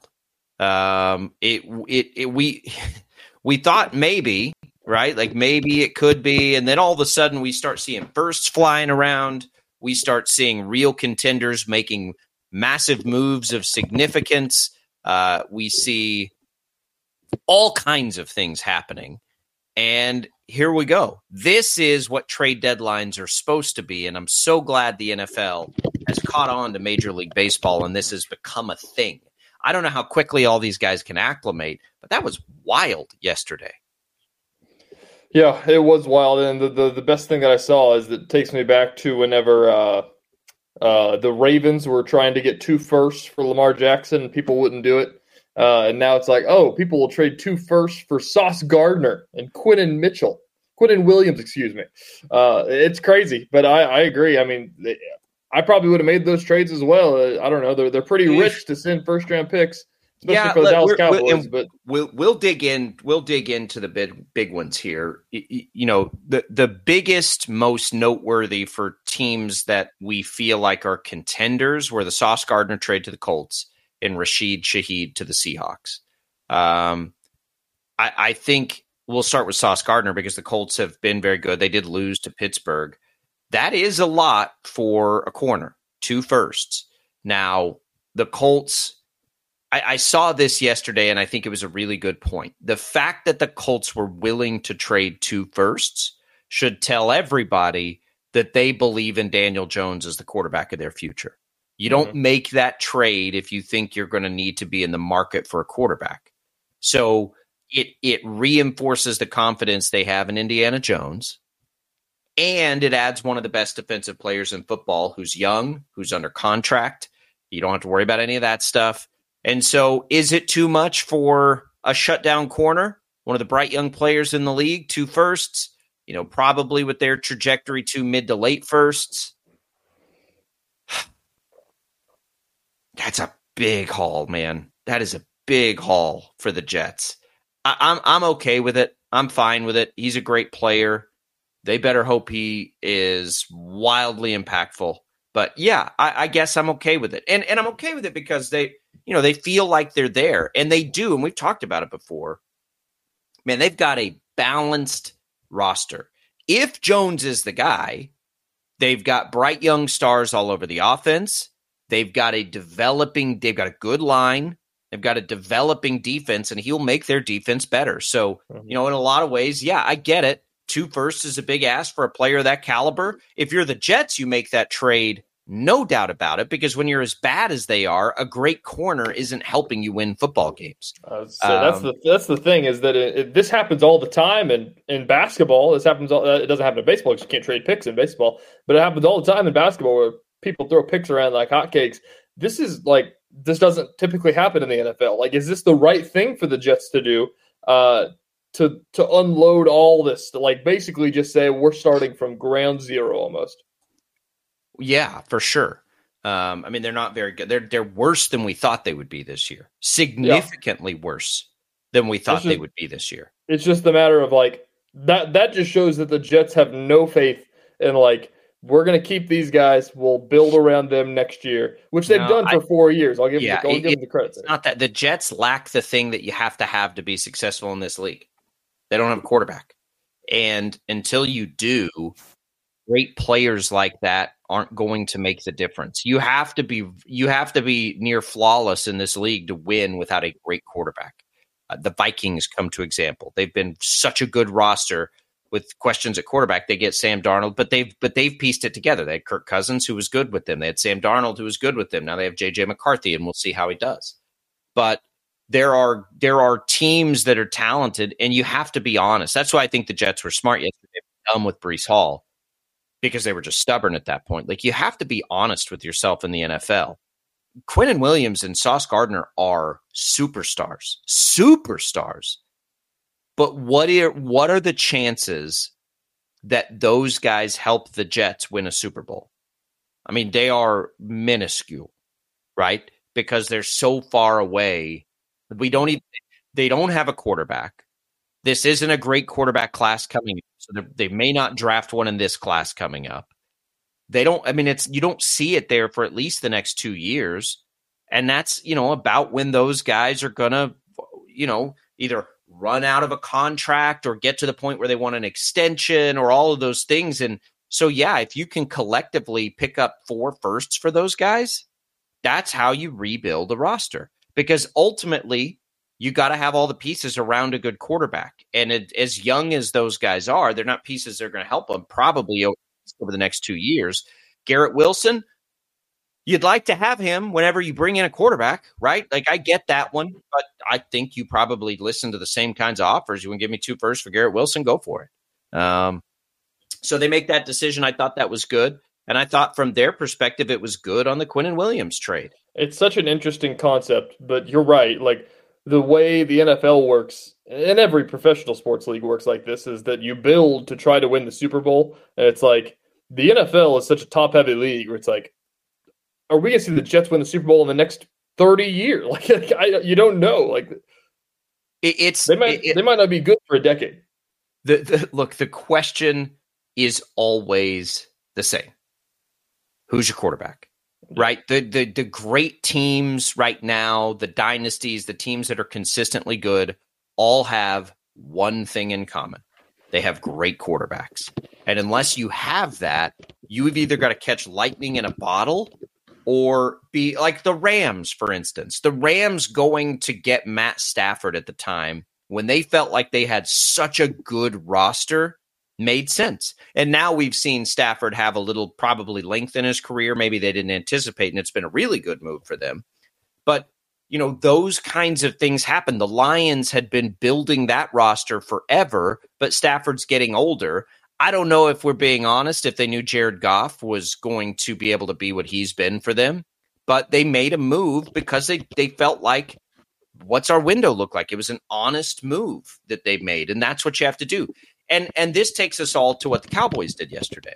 Um, it, it, it, we, we thought maybe, right? Like maybe it could be. And then all of a sudden we start seeing bursts flying around. We start seeing real contenders making massive moves of significance. Uh, we see all kinds of things happening. And here we go. This is what trade deadlines are supposed to be. And I'm so glad the N F L has caught on to Major League Baseball, and this has become a thing. I don't know how quickly all these guys can acclimate, but that was wild yesterday. Yeah, it was wild. And the, the, the best thing that I saw is that it takes me back to whenever uh, uh, the Ravens were trying to get two firsts for Lamar Jackson and people wouldn't do it. Uh, and now it's like, oh, people will trade two firsts for Sauce Gardner and Quinnen Mitchell. Quinnen Williams, excuse me. Uh, it's crazy, but I, I agree. I mean, they, I probably would have made those trades as well. Uh, I don't know. They're they're pretty rich to send first round picks, especially yeah, for the look, Dallas Cowboys. We'll, but we'll we'll dig in. We'll dig into the big big ones here. You, you know, the the biggest, most noteworthy for teams that we feel like are contenders were the Sauce Gardner trade to the Colts and Rashid Shaheed to the Seahawks. Um, I, I think. We'll start with Sauce Gardner because the Colts have been very good. They did lose to Pittsburgh. That is a lot for a corner, two firsts. Now, the Colts, I, I saw this yesterday, and I think it was a really good point. The fact that the Colts were willing to trade two firsts should tell everybody that they believe in Daniel Jones as the quarterback of their future. You don't mm-hmm. make that trade if you think you're going to need to be in the market for a quarterback. So, It it reinforces the confidence they have in Indiana Jones, and it adds one of the best defensive players in football who's young, who's under contract. You don't have to worry about any of that stuff. And so is it too much for a shutdown corner, one of the bright young players in the league, two firsts, you know, probably with their trajectory to mid to late firsts? That's a big haul, man. That is a big haul for the Jets. I'm I'm okay with it. I'm fine with it. He's a great player. They better hope he is wildly impactful. But yeah, I, I guess I'm okay with it. And and I'm okay with it because they, you know, they feel like they're there. And they do, and we've talked about it before. Man, they've got a balanced roster. If Jones is the guy, they've got bright young stars all over the offense. They've got a developing, they've got a good line. They've got a developing defense, and he'll make their defense better. So, you know, in a lot of ways, yeah, I get it. Two firsts is a big ask for a player of that caliber. If you're the Jets, you make that trade, no doubt about it, because when you're as bad as they are, a great corner isn't helping you win football games. Uh, so um, that's the that's the thing is that it, it, this happens all the time in, in basketball. This happens. All, uh, it doesn't happen in baseball because you can't trade picks in baseball, but it happens all the time in basketball where people throw picks around like hotcakes. This is like. This doesn't typically happen in the N F L. Like, is this the right thing for the Jets to do? Uh, to to unload all this, to like basically just say we're starting from ground zero almost. Yeah, for sure. Um, I mean, they're not very good. They're they're worse than we thought they would be this year. Significantly yeah. worse than we thought just, they would be this year. It's just a matter of like that. That just shows that the Jets have no faith in like. We're going to keep these guys. We'll build around them next year, which they've no, done for I, four years. I'll give, yeah, them, I'll it, give them the credit. It's not that the Jets lack the thing that you have to have to be successful in this league. They don't have a quarterback. And until you do, great players like that aren't going to make the difference. You have to be you have to be near flawless in this league to win without a great quarterback. Uh, the Vikings come to example. They've been such a good roster. With questions at quarterback, they get Sam Darnold, but they've but they've pieced it together. They had Kirk Cousins, who was good with them. They had Sam Darnold, who was good with them. Now they have J J McCarthy, and we'll see how he does. But there are there are teams that are talented, and you have to be honest. That's why I think the Jets were smart yesterday, dumb with Breece Hall, because they were just stubborn at that point. Like, you have to be honest with yourself in the N F L. Quinnen Williams and Sauce Gardner are superstars, superstars. But what are what are the chances that those guys help the Jets win a Super Bowl? I mean, they are minuscule, right? Because they're so far away. We don't even, they don't have a quarterback. This isn't a great quarterback class coming up, so they may not draft one in this class coming up. They don't. I mean, it's you don't see it there for at least the next two years, and that's you know about when those guys are gonna, you know, either run out of a contract or get to the point where they want an extension or all of those things. And so, yeah, if you can collectively pick up four firsts for those guys, that's how you rebuild a roster, because ultimately you got to have all the pieces around a good quarterback. And it, as young as those guys are, they're not pieces that are going to help them probably over, over the next two years. Garrett Wilson, you'd like to have him whenever you bring in a quarterback, right? Like, I get that one, but I think you probably listen to the same kinds of offers. You want to give me two firsts for Garrett Wilson? Go for it. Um, so they make that decision. I thought that was good. And I thought from their perspective, it was good on the Quinnen Williams trade. It's such an interesting concept, but you're right. Like the way the N F L works, and every professional sports league works like this, is that you build to try to win the Super Bowl. And it's like the N F L is such a top-heavy league where it's like, are we going to see the Jets win the Super Bowl in the next thirty years? Like, like I, you don't know. Like it, it's they might it, they might not be good for a decade. The, the look, the question is always the same. Who's your quarterback? Right? The, the the great teams right now, the dynasties, the teams that are consistently good, all have one thing in common. They have great quarterbacks. And unless you have that, you've either got to catch lightning in a bottle or be like the Rams, for instance. The Rams going to get Matt Stafford at the time when they felt like they had such a good roster made sense. And now we've seen Stafford have a little probably length in his career. Maybe they didn't anticipate, and it's been a really good move for them. But, you know, those kinds of things happen. The Lions had been building that roster forever, but Stafford's getting older. I don't know if we're being honest, if they knew Jared Goff was going to be able to be what he's been for them, but they made a move because they, they felt like, what's our window look like? It was an honest move that they made, and that's what you have to do. And and this takes us all to what the Cowboys did yesterday.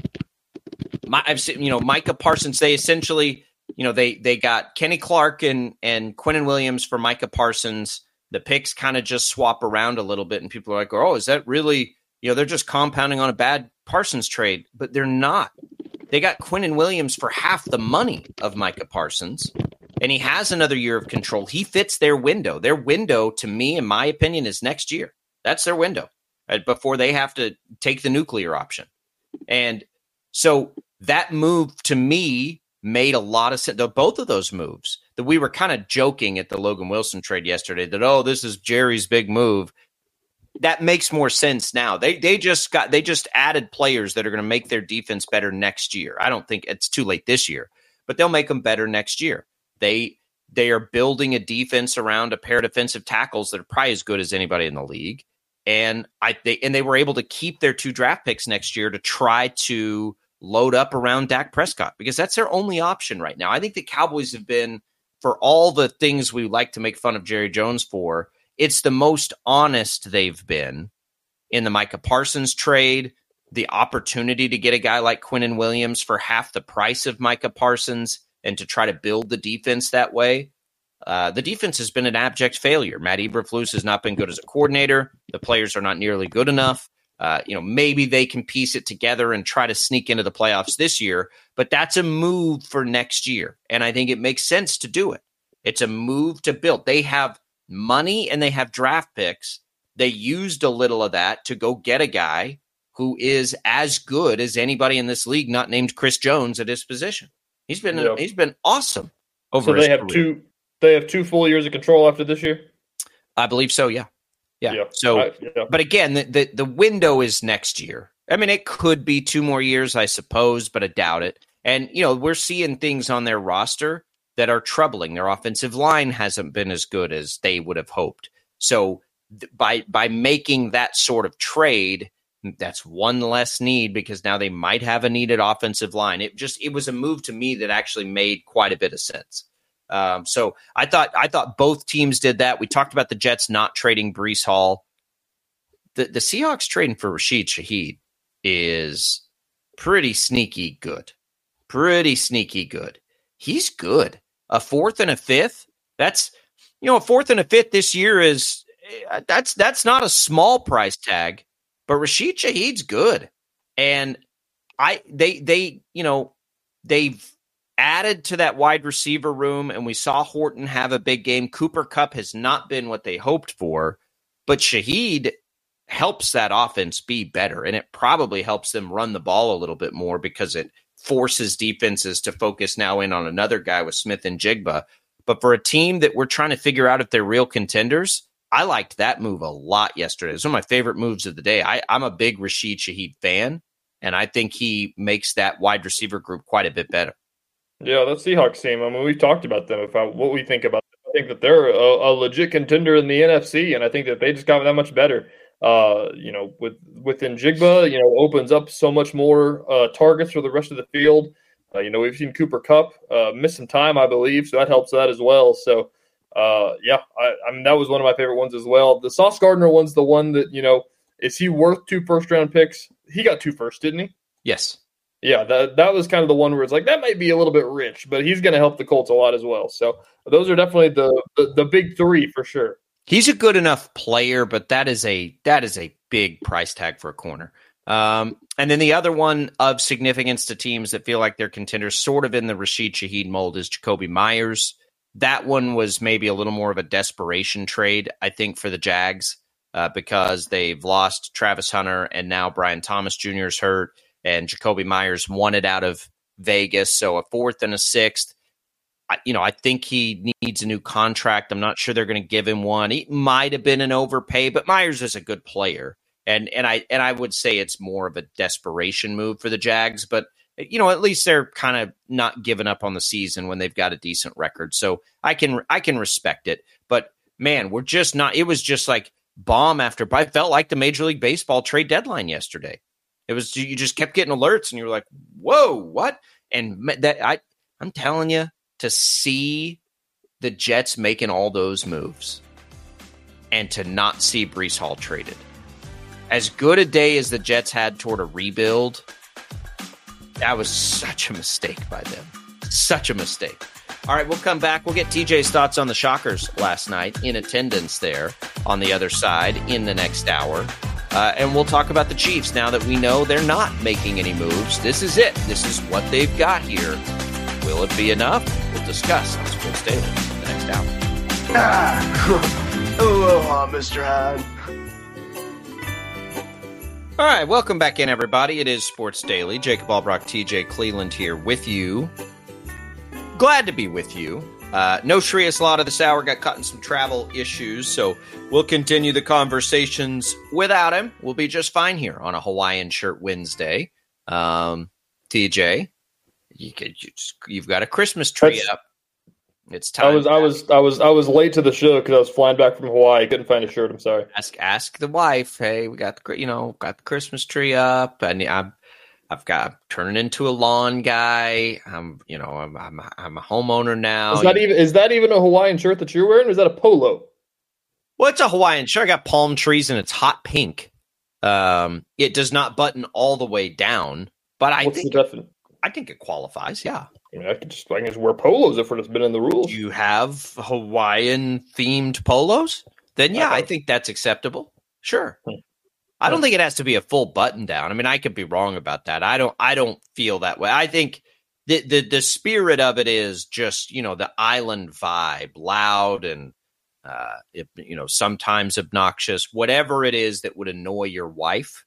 My, I've seen, you know, Micah Parsons. They essentially, you know, they they got Kenny Clark and and Quinnen Williams for Micah Parsons. The picks kind of just swap around a little bit, and people are like, "Oh, is that really?" You know, they're just compounding on a bad Parsons trade, but they're not. They got Quinnen Williams for half the money of Micah Parsons, and he has another year of control. He fits their window. Their window, to me, in my opinion, is next year. That's their window. Before they have to take the nuclear option. And so that move to me made a lot of sense. Both of those moves that we were kind of joking at the Logan Wilson trade yesterday that, oh, this is Jerry's big move. That makes more sense now. They they just got they just added players that are going to make their defense better next year. I don't think it's too late this year, but they'll make them better next year. They they are building a defense around a pair of defensive tackles that are probably as good as anybody in the league. And I they and they were able to keep their two draft picks next year to try to load up around Dak Prescott because that's their only option right now. I think the Cowboys have been, for all the things we like to make fun of Jerry Jones for, it's the most honest they've been in the Micah Parsons trade, the opportunity to get a guy like Quinnen Williams for half the price of Micah Parsons and to try to build the defense that way. Uh, the defense has been an abject failure. Matt Eberflus has not been good as a coordinator. The players are not nearly good enough. Uh, you know, maybe they can piece it together and try to sneak into the playoffs this year, but that's a move for next year. And I think it makes sense to do it. It's a move to build. They have money and they have draft picks. They used a little of that to go get a guy who is as good as anybody in this league, not named Chris Jones at his position. He's been, Yep. he's been awesome over So his they have career. two. They have two full years of control after this year? I believe so, yeah. Yeah. Yeah. So, I- yeah. but again, the, the the window is next year. I mean, it could be two more years, I suppose, but I doubt it. And, you know, we're seeing things on their roster that are troubling. Their offensive line hasn't been as good as they would have hoped. So th- by by making that sort of trade, that's one less need because now they might have a needed offensive line. It just it was a move to me that actually made quite a bit of sense. Um, so I thought I thought both teams did that. We talked about the Jets not trading Breece Hall. The the Seahawks trading for Rashid Shaheed is pretty sneaky good. Pretty sneaky good. He's good. A fourth and a fifth. That's you know a fourth and a fifth this year is that's that's not a small price tag. But Rashid Shaheed's good, and I they they you know they've added to that wide receiver room, and we saw Horton have a big game. Cooper Kupp has not been what they hoped for, but Shaheed helps that offense be better, and it probably helps them run the ball a little bit more because it forces defenses to focus now in on another guy with Smith and Jigba. But for a team that we're trying to figure out if they're real contenders, I liked that move a lot yesterday. It was one of my favorite moves of the day. I, I'm a big Rashid Shaheed fan, and I think he makes that wide receiver group quite a bit better. Yeah, that Seahawks team. I mean, we've talked about them. About what we think about them. I think that they're a, a legit contender in the N F C, and I think that they just got that much better. uh, you know, with with Njigba, you know, opens up so much more uh, targets for the rest of the field. Uh, you know, we've seen Cooper Kupp uh, miss some time, I believe, so that helps that as well. So, uh, yeah, I, I mean, that was one of my favorite ones as well. The Sauce Gardner one's the one that, you know, is he worth two first-round picks? He got two first, didn't he? Yes. Yeah, that that was kind of the one where it's like, that might be a little bit rich, but he's going to help the Colts a lot as well. So those are definitely the, the the big three for sure. He's a good enough player, but that is a that is a big price tag for a corner. Um, and then the other one of significance to teams that feel like they're contenders, sort of in the Rashid Shaheed mold, is Jakobi Meyers. That one was maybe a little more of a desperation trade, I think, for the Jags, uh, because they've lost Travis Hunter and now Brian Thomas Junior is hurt, and Jakobi Meyers wanted out of Vegas. So a fourth and a sixth. I, you know, I think he needs a new contract. I'm not sure they're going to give him one. He might have been an overpay, but Meyers is a good player. And and I and I would say it's more of a desperation move for the Jags, but you know, at least they're kind of not giving up on the season when they've got a decent record. So I can I can respect it. But man, we're just not. It was just like bomb after. I felt like the Major League Baseball trade deadline yesterday. It was you just kept getting alerts, and you were like, "Whoa, what?" And that I I'm telling you, to see the Jets making all those moves, and to not see Breece Hall traded. As good a day as the Jets had toward a rebuild, that was such a mistake by them. Such a mistake. All right, we'll come back. We'll get T J's thoughts on the Shockers last night, in attendance there on the other side in the next hour. Uh, and we'll talk about the Chiefs now that we know they're not making any moves. This is it. This is what they've got here. Will it be enough? We'll discuss on Sports Daily in the next hour. Ah, aloha, Mister Hahn. All right, welcome back in, everybody. It is Sports Daily. Jacob Albrock, T J Cleveland here with you. Glad to be with you. Uh, no Shreyas Laddha this hour. Got caught in some travel issues, so we'll continue the conversations without him. We'll be just fine here on a Hawaiian Shirt Wednesday. Um, T J, you could, you just, you've got a Christmas tree That's- up. It's time. I was, I was, I was, I was late to the show because I was flying back from Hawaii. Couldn't find a shirt. I'm sorry. Ask, ask the wife. Hey, we got the, you know, got the Christmas tree up, and I'm, I've got I'm turning into a lawn guy. I'm, you know, I'm, I'm, I'm a homeowner now. Is that even, is that even a Hawaiian shirt that you're wearing? Or is that a polo? Well, it's a Hawaiian shirt. I got palm trees and it's hot pink. Um, it does not button all the way down, but I What's think, the definition? I think it qualifies. Yeah. I mean, I could just, I can just wear polos if it's been in the rules. You have Hawaiian themed polos? Then yeah, I think that's acceptable. Sure. Hmm. I don't think it has to be a full button down. I mean, I could be wrong about that. I don't I don't feel that way. I think the the, the spirit of it is just, you know, the island vibe, loud and uh it, you know, sometimes obnoxious, whatever it is that would annoy your wife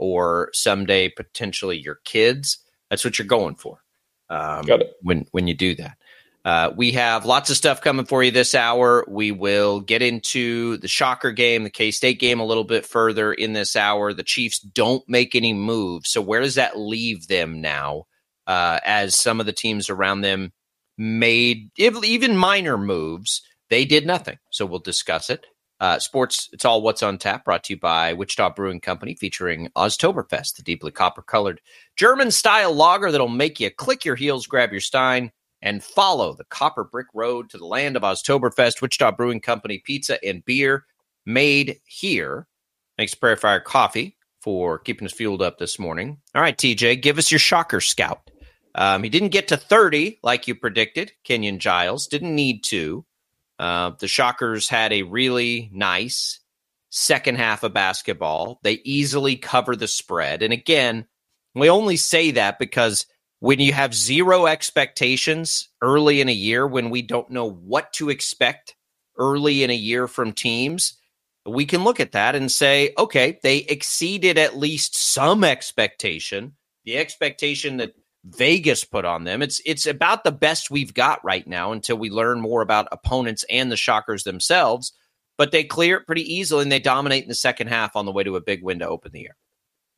or someday potentially your kids. That's what you're going for. Um, Got it. When when you do that. Uh, we have lots of stuff coming for you this hour. We will get into the Shocker game, the K-State game a little bit further in this hour. The Chiefs don't make any moves. So where does that leave them now uh, as some of the teams around them made if, even minor moves? They did nothing. So we'll discuss it. Uh, sports, it's all what's on tap, brought to you by Wichita Brewing Company, featuring Oztoberfest, the deeply copper-colored German-style lager that'll make you click your heels, grab your stein, and follow the copper brick road to the land of Oztoberfest. Wichita Brewing Company, pizza and beer made here. Thanks to Prairie Fire Coffee for keeping us fueled up this morning. All right, T J, give us your Shocker scout. Um, he didn't get to thirty like you predicted, Kenyon Giles. Didn't need to. Uh, the Shockers had a really nice second half of basketball. They easily cover the spread. And again, we only say that because when you have zero expectations early in a year, when we don't know what to expect early in a year from teams, we can look at that and say, okay, they exceeded at least some expectation, the expectation that Vegas put on them. It's it's about the best we've got right now until we learn more about opponents and the Shockers themselves. But they clear it pretty easily, and they dominate in the second half on the way to a big win to open the year.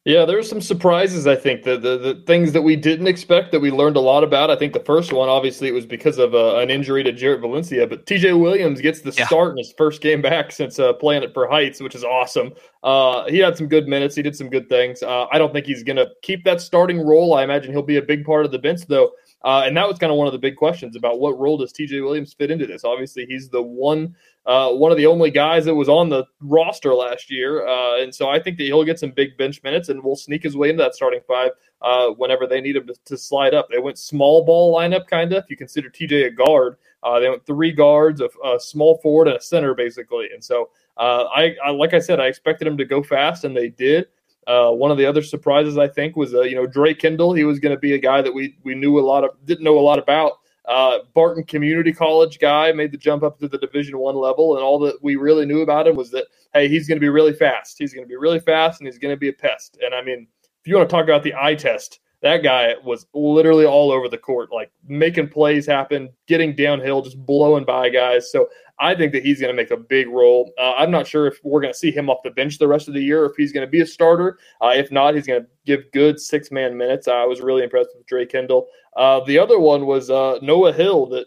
Yeah, there were some surprises, I think, the, the the things that we didn't expect that we learned a lot about. I think the first one, obviously, it was because of uh, an injury to Jarrett Valencia, but T J Williams gets the yeah. start in his first game back since uh, playing it for Heights, which is awesome. Uh, he had some good minutes. He did some good things. Uh, I don't think he's going to keep that starting role. I imagine he'll be a big part of the bench, though. Uh, and that was kind of one of the big questions about what role does T J Williams fit into this. Obviously, he's the one uh, one of the only guys that was on the roster last year. Uh, and so I think that he'll get some big bench minutes and will sneak his way into that starting five uh, whenever they need him to, to slide up. They went small ball lineup, kind of, if you consider T J a guard. Uh, they went three guards, a, a small forward, and a center, basically. And so, uh, I, I like I said, I expected him to go fast, and they did. Uh, one of the other surprises, I think, was uh, you know Drake Kendall. He was going to be a guy that we we knew a lot of, didn't know a lot about. Uh, Barton Community College guy, made the jump up to the Division One level, and all that we really knew about him was that hey, he's going to be really fast. He's going to be really fast, and he's going to be a pest. And I mean, if you want to talk about the eye test, that guy was literally all over the court, like making plays happen, getting downhill, just blowing by guys. So I think that he's going to make a big role. Uh, I'm not sure if we're going to see him off the bench the rest of the year, or if he's going to be a starter. Uh, if not, he's going to give good six-man minutes. I was really impressed with Drake Kendall. Uh, the other one was uh, Noah Hill that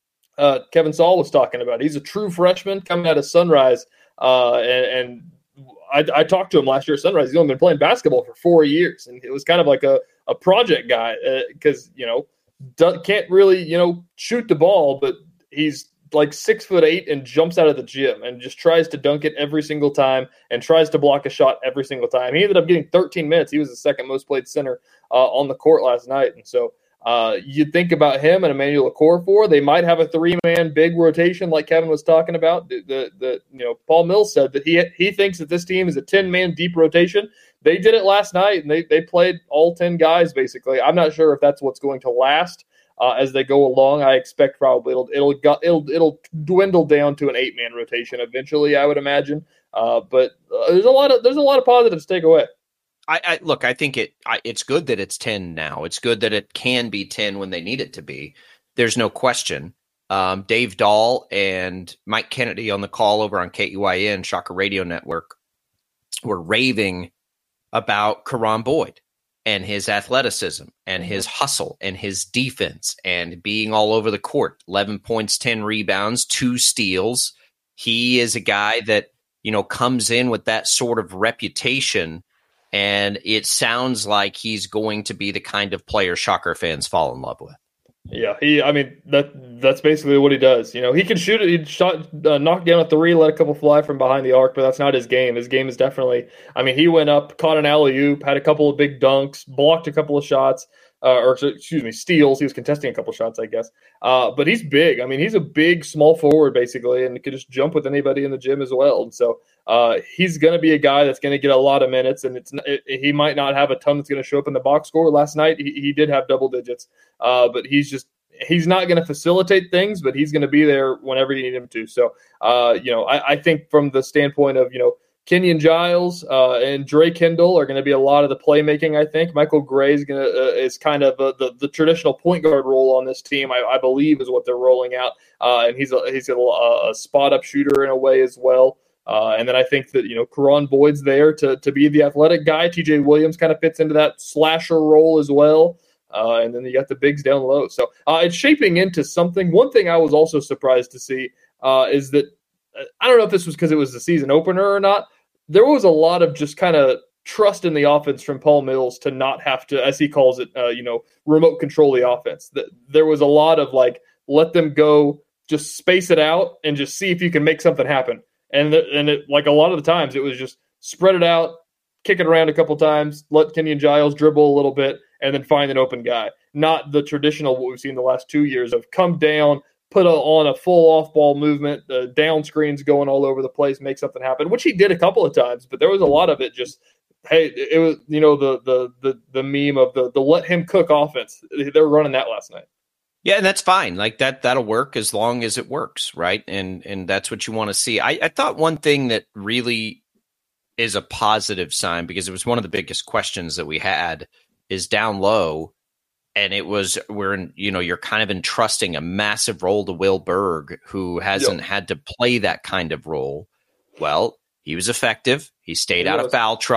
uh, Kevin Saul was talking about. He's a true freshman coming out of Sunrise, uh, and, and I, I talked to him last year at Sunrise. He's only been playing basketball for four years, and it was kind of like a, a project guy because, uh, you know, do, can't really, you know, shoot the ball, but he's like six foot eight and jumps out of the gym and just tries to dunk it every single time and tries to block a shot every single time. He ended up getting thirteen minutes. He was the second most played center uh, on the court last night. And so uh, you think about him and Emmanuel Okorafor, they might have a three-man big rotation like Kevin was talking about. The, the, the you know, Paul Mills said that he he thinks that this team is a ten-man deep rotation. They did it last night, and they they played all ten guys basically. I'm not sure if that's what's going to last. Uh, as they go along, I expect probably it'll it'll it'll it'll dwindle down to an eight-man rotation eventually, I would imagine. Uh, but uh, there's a lot of there's a lot of positives to take away. I, I look, I think it I, it's good that it's ten now. It's good that it can be ten when they need it to be. There's no question. Um, Dave Dahl and Mike Kennedy on the call over on K U I N Shocker Radio Network were raving about Karan Boyd and his athleticism and his hustle and his defense and being all over the court. eleven points, ten rebounds, two steals. He is a guy that, you know, comes in with that sort of reputation, and it sounds like he's going to be the kind of player Shocker fans fall in love with. Yeah, he. I mean, that that's basically what he does. You know, he can shoot it. He shot, uh, knocked down a three, let a couple fly from behind the arc, but that's not his game. His game is definitely. I mean, he went up, caught an alley-oop, had a couple of big dunks, blocked a couple of shots, uh, or excuse me, steals. He was contesting a couple of shots, I guess. Uh, but he's big. I mean, he's a big, small forward basically, and could just jump with anybody in the gym as well. And so uh, he's going to be a guy that's going to get a lot of minutes, and it's it, he might not have a ton that's going to show up in the box score. Last night, he, he did have double digits, uh, but he's just. He's not going to facilitate things, but he's going to be there whenever you need him to. So, uh, you know, I, I think from the standpoint of, you know, Kenyon Giles uh, and Drake Kendall are going to be a lot of the playmaking, I think. Michael Gray is, gonna, uh, is kind of uh, the, the traditional point guard role on this team, I, I believe is what they're rolling out. Uh, and he's a, he's a, a spot-up shooter in a way as well. Uh, and then I think that, you know, Karan Boyd's there to, to be the athletic guy. T J Williams kind of fits into that slasher role as well. Uh, and then you got the bigs down low. So uh, it's shaping into something. One thing I was also surprised to see uh, is that, uh, I don't know if this was because it was the season opener or not, there was a lot of just kind of trust in the offense from Paul Mills to not have to, as he calls it, uh, you know, remote control the offense. The, there was a lot of like, let them go, just space it out and just see if you can make something happen. And, the, and it, like a lot of the times it was just spread it out, kick it around a couple times, let Kenyon Giles dribble a little bit, and then find an open guy. Not the traditional what we've seen the last two years of come down, put a, on a full off-ball movement, the down screens going all over the place, make something happen, which he did a couple of times, but there was a lot of it just, hey, it was, you know, the the the the meme of the the let him cook offense. They were running that last night. Yeah, and that's fine. Like that, that'll work as long as it works, right? And and that's what you want to see. I, I thought one thing that really is a positive sign, because it was one of the biggest questions that we had, is down low, and it was we're in, you know, you're kind of entrusting a massive role to Will Berg, who hasn't yep. had to play that kind of role. Well, he was effective. He stayed he out was. of foul trouble.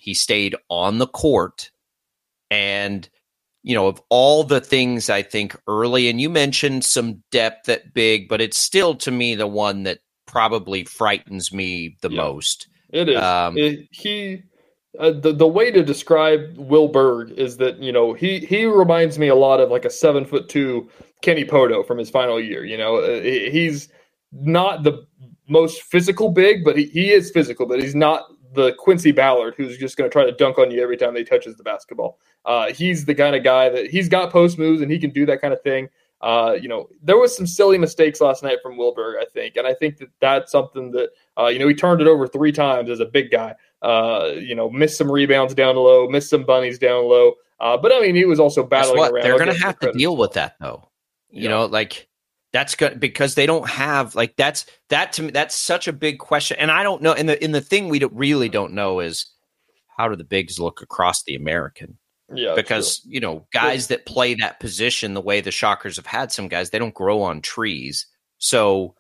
He stayed on the court. And, you know, of all the things I think early, and you mentioned some depth at big, but it's still to me the one that probably frightens me the yeah, most. It is. Um, it, he, uh, the the way to describe Will Berg is that, you know, he he reminds me a lot of like a seven foot two Kenny Poto from his final year. You know, uh, he's not the most physical big, but he, he is physical, but he's not the Quincy Ballard who's just going to try to dunk on you every time he touches the basketball. Uh, he's the kind of guy that he's got post moves and he can do that kind of thing. Uh, you know, there was some silly mistakes last night from Will Berg, I think. And I think that that's something that, uh, you know, he turned it over three times as a big guy, uh, you know, missed some rebounds down low, missed some bunnies down low. Uh, but I mean, he was also battling around. They're going to have to deal with that though. You yeah. know, like that's good because they don't have like, that's, that to me, that's such a big question. And I don't know. And the, and the thing we don't, really don't know is how do the bigs look across the American? Yeah, because, true. you know, guys that play that position the way the Shockers have had some guys, they don't grow on trees. So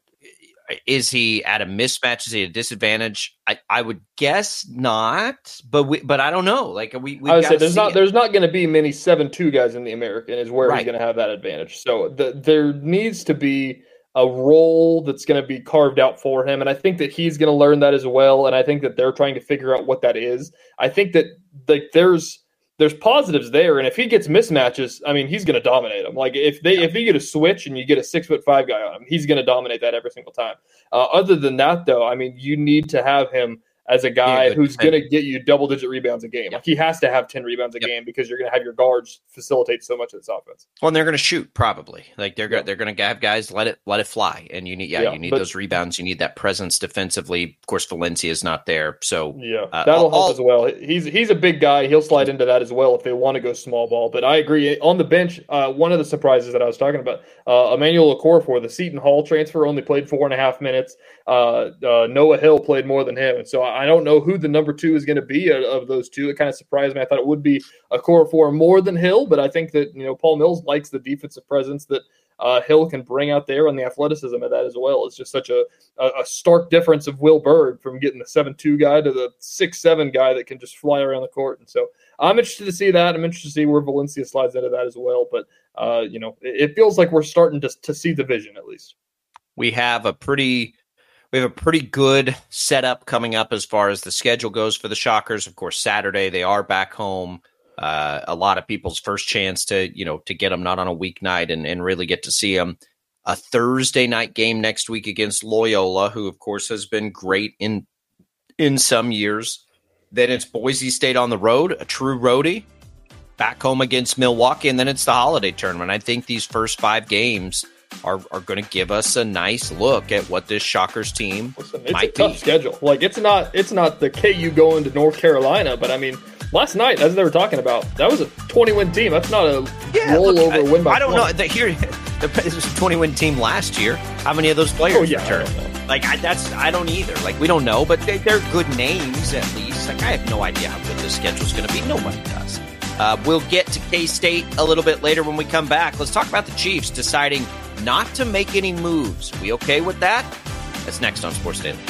is he at a mismatch? Is he at a disadvantage? I, I would guess not, but we, but I don't know. Like we, we I would say there's not, it. there's not going to be many seven two guys in the American is where right. he's going to have that advantage. So the, there needs to be a role that's going to be carved out for him. And I think that he's going to learn that as well. And I think that they're trying to figure out what that is. I think that like there's, There's positives there, and if he gets mismatches, I mean, he's going to dominate them. Like if they, yeah. if you get a switch and you get a six foot five guy on him, he's going to dominate that every single time. Uh, other than that, though, I mean, you need to have him as a guy yeah, who's going to get you double digit rebounds a game. Yeah. Like he has to have ten rebounds a yep. game because you're going to have your guards facilitate so much of this offense. Well, and they're going to shoot probably. Like they're yeah. they're going to have guys let it let it fly, and you need yeah, yeah you need but, those rebounds. You need that presence defensively. Of course, Valencia's not there, so yeah, uh, that'll all, help as well. He's he's a big guy. He'll slide into that as well if they want to go small ball. But I agree. On the bench, uh, one of the surprises that I was talking about, uh, Emmanuel Okorafor, the Seton Hall transfer, only played four and a half minutes. Uh, uh, Noah Hill played more than him, and so I don't know who the number two is going to be of, of those two. It kind of surprised me. I thought it would be Okorafor more than Hill, but I think that you know Paul Mills likes the defensive presence that uh, Hill can bring out there and the athleticism of that as well. It's just such a, a, a stark difference of Will Berg from getting the seven two guy to the six seven guy that can just fly around the court. And so I'm interested to see that. I'm interested to see where Valencia slides into that as well. But uh, you know, it, it feels like we're starting to to see the vision at least. We have a pretty. We have a pretty good setup coming up as far as the schedule goes for the Shockers. Of course, Saturday they are back home. Uh, a lot of people's first chance to, you know, to get them not on a weeknight and, and really get to see them. A Thursday night game next week against Loyola, who of course has been great in in some years. Then it's Boise State on the road, a true roadie. Back home against Milwaukee, and then it's the holiday tournament. I think these first five games are, are going to give us a nice look at what this Shockers team Listen, it's might a tough be. schedule. Like it's not it's not the K U going to North Carolina, but I mean, last night, as they were talking about, that was a twenty-win team. That's not a yeah, rollover look, win by I don't twenty. know. The, here, the, this was a twenty-win team last year. How many of those players oh, yeah, returned? Like I, that's I don't either. Like we don't know, but they, they're good names at least. Like I have no idea how good this schedule's going to be. Nobody does. Uh, we'll get to K-State a little bit later when we come back. Let's talk about the Chiefs deciding not to make any moves. We okay with that? That's next on Sports Daily.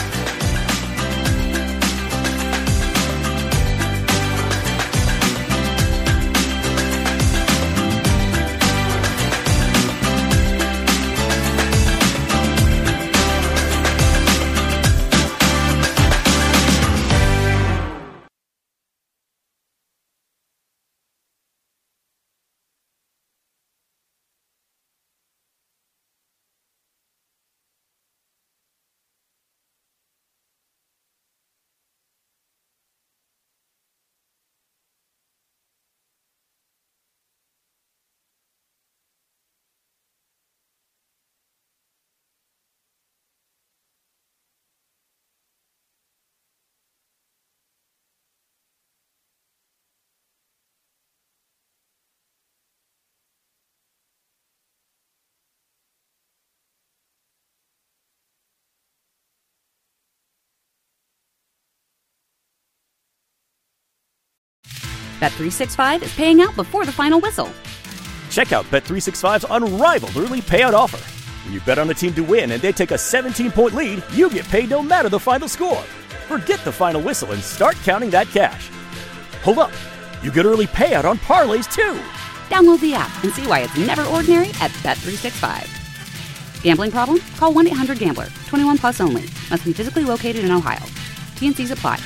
Bet three sixty-five is paying out before the final whistle. Check out Bet three sixty-five's unrivaled early payout offer. When you bet on a team to win and they take a seventeen-point lead, you get paid no matter the final score. Forget the final whistle and start counting that cash. Hold up. You get early payout on parlays, too. Download the app and see why it's never ordinary at Bet three sixty-five. Gambling problem? Call one eight hundred gambler. twenty-one plus only. Must be physically located in Ohio. T and C's apply.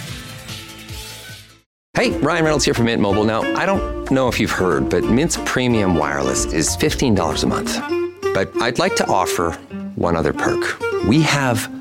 Hey, Ryan Reynolds here from Mint Mobile. Now, I don't know if you've heard, but Mint's premium wireless is fifteen dollars a month. But I'd like to offer one other perk. We have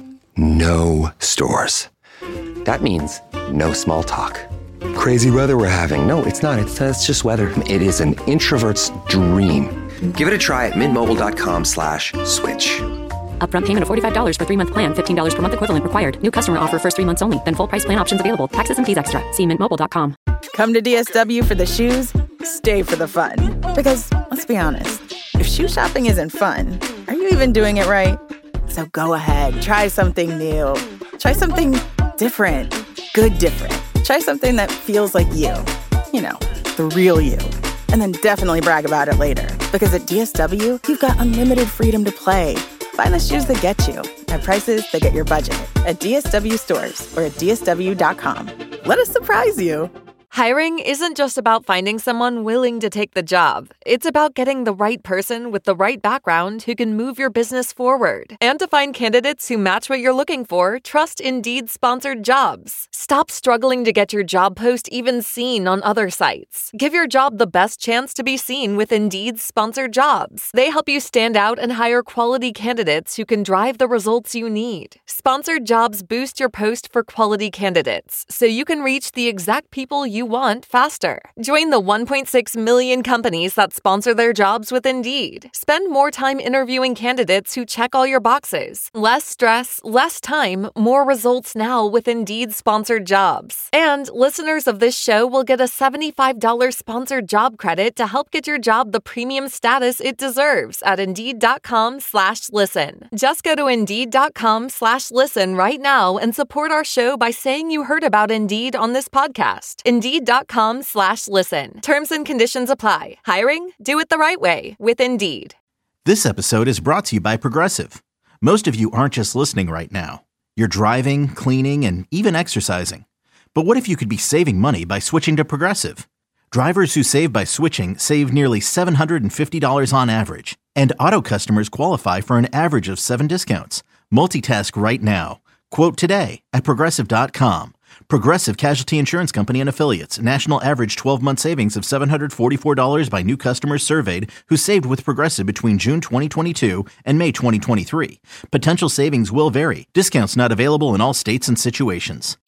no stores. That means no small talk. Crazy weather we're having. No, it's not. It's, uh, it's just weather. It is an introvert's dream. Give it a try at mintmobile.com slash switch. Upfront payment of forty-five dollars for three-month plan. fifteen dollars per month equivalent required. New customer offer first three months only. Then full price plan options available. Taxes and fees extra. See mint mobile dot com. Come to D S W for the shoes, stay for the fun. Because, let's be honest, if shoe shopping isn't fun, are you even doing it right? So go ahead, try something new. Try something different. Good different. Try something that feels like you. You know, the real you. And then definitely brag about it later. Because at D S W, you've got unlimited freedom to play. Find the shoes that get you at prices that get your budget at D S W stores or at D S W dot com. Let us surprise you. Hiring isn't just about finding someone willing to take the job. It's about getting the right person with the right background who can move your business forward. And to find candidates who match what you're looking for, trust Indeed sponsored jobs. Stop struggling to get your job post even seen on other sites. Give your job the best chance to be seen with Indeed sponsored jobs. They help you stand out and hire quality candidates who can drive the results you need. Sponsored jobs boost your post for quality candidates, so you can reach the exact people you want faster. Join the one point six million companies that sponsor their jobs with Indeed. Spend more time interviewing candidates who check all your boxes. Less stress, less time, more results now with Indeed sponsored jobs. And listeners of this show will get a seventy-five dollars sponsored job credit to help get your job the premium status it deserves at Indeed.com slash listen. Just go to Indeed.com slash listen right now and support our show by saying you heard about Indeed on this podcast. Indeed.com slash listen. Terms and conditions apply. Hiring? Do it the right way with Indeed. This episode is brought to you by Progressive. Most of you aren't just listening right now. You're driving, cleaning, and even exercising. But what if you could be saving money by switching to Progressive? Drivers who save by switching save nearly seven hundred fifty dollars on average. And auto customers qualify for an average of seven discounts. Multitask right now. Quote today at Progressive dot com. Progressive Casualty Insurance Company and Affiliates. National average twelve-month savings of seven hundred forty-four dollars by new customers surveyed who saved with Progressive between June twenty twenty-two and May twenty twenty-three. Potential savings will vary. Discounts not available in all states and situations.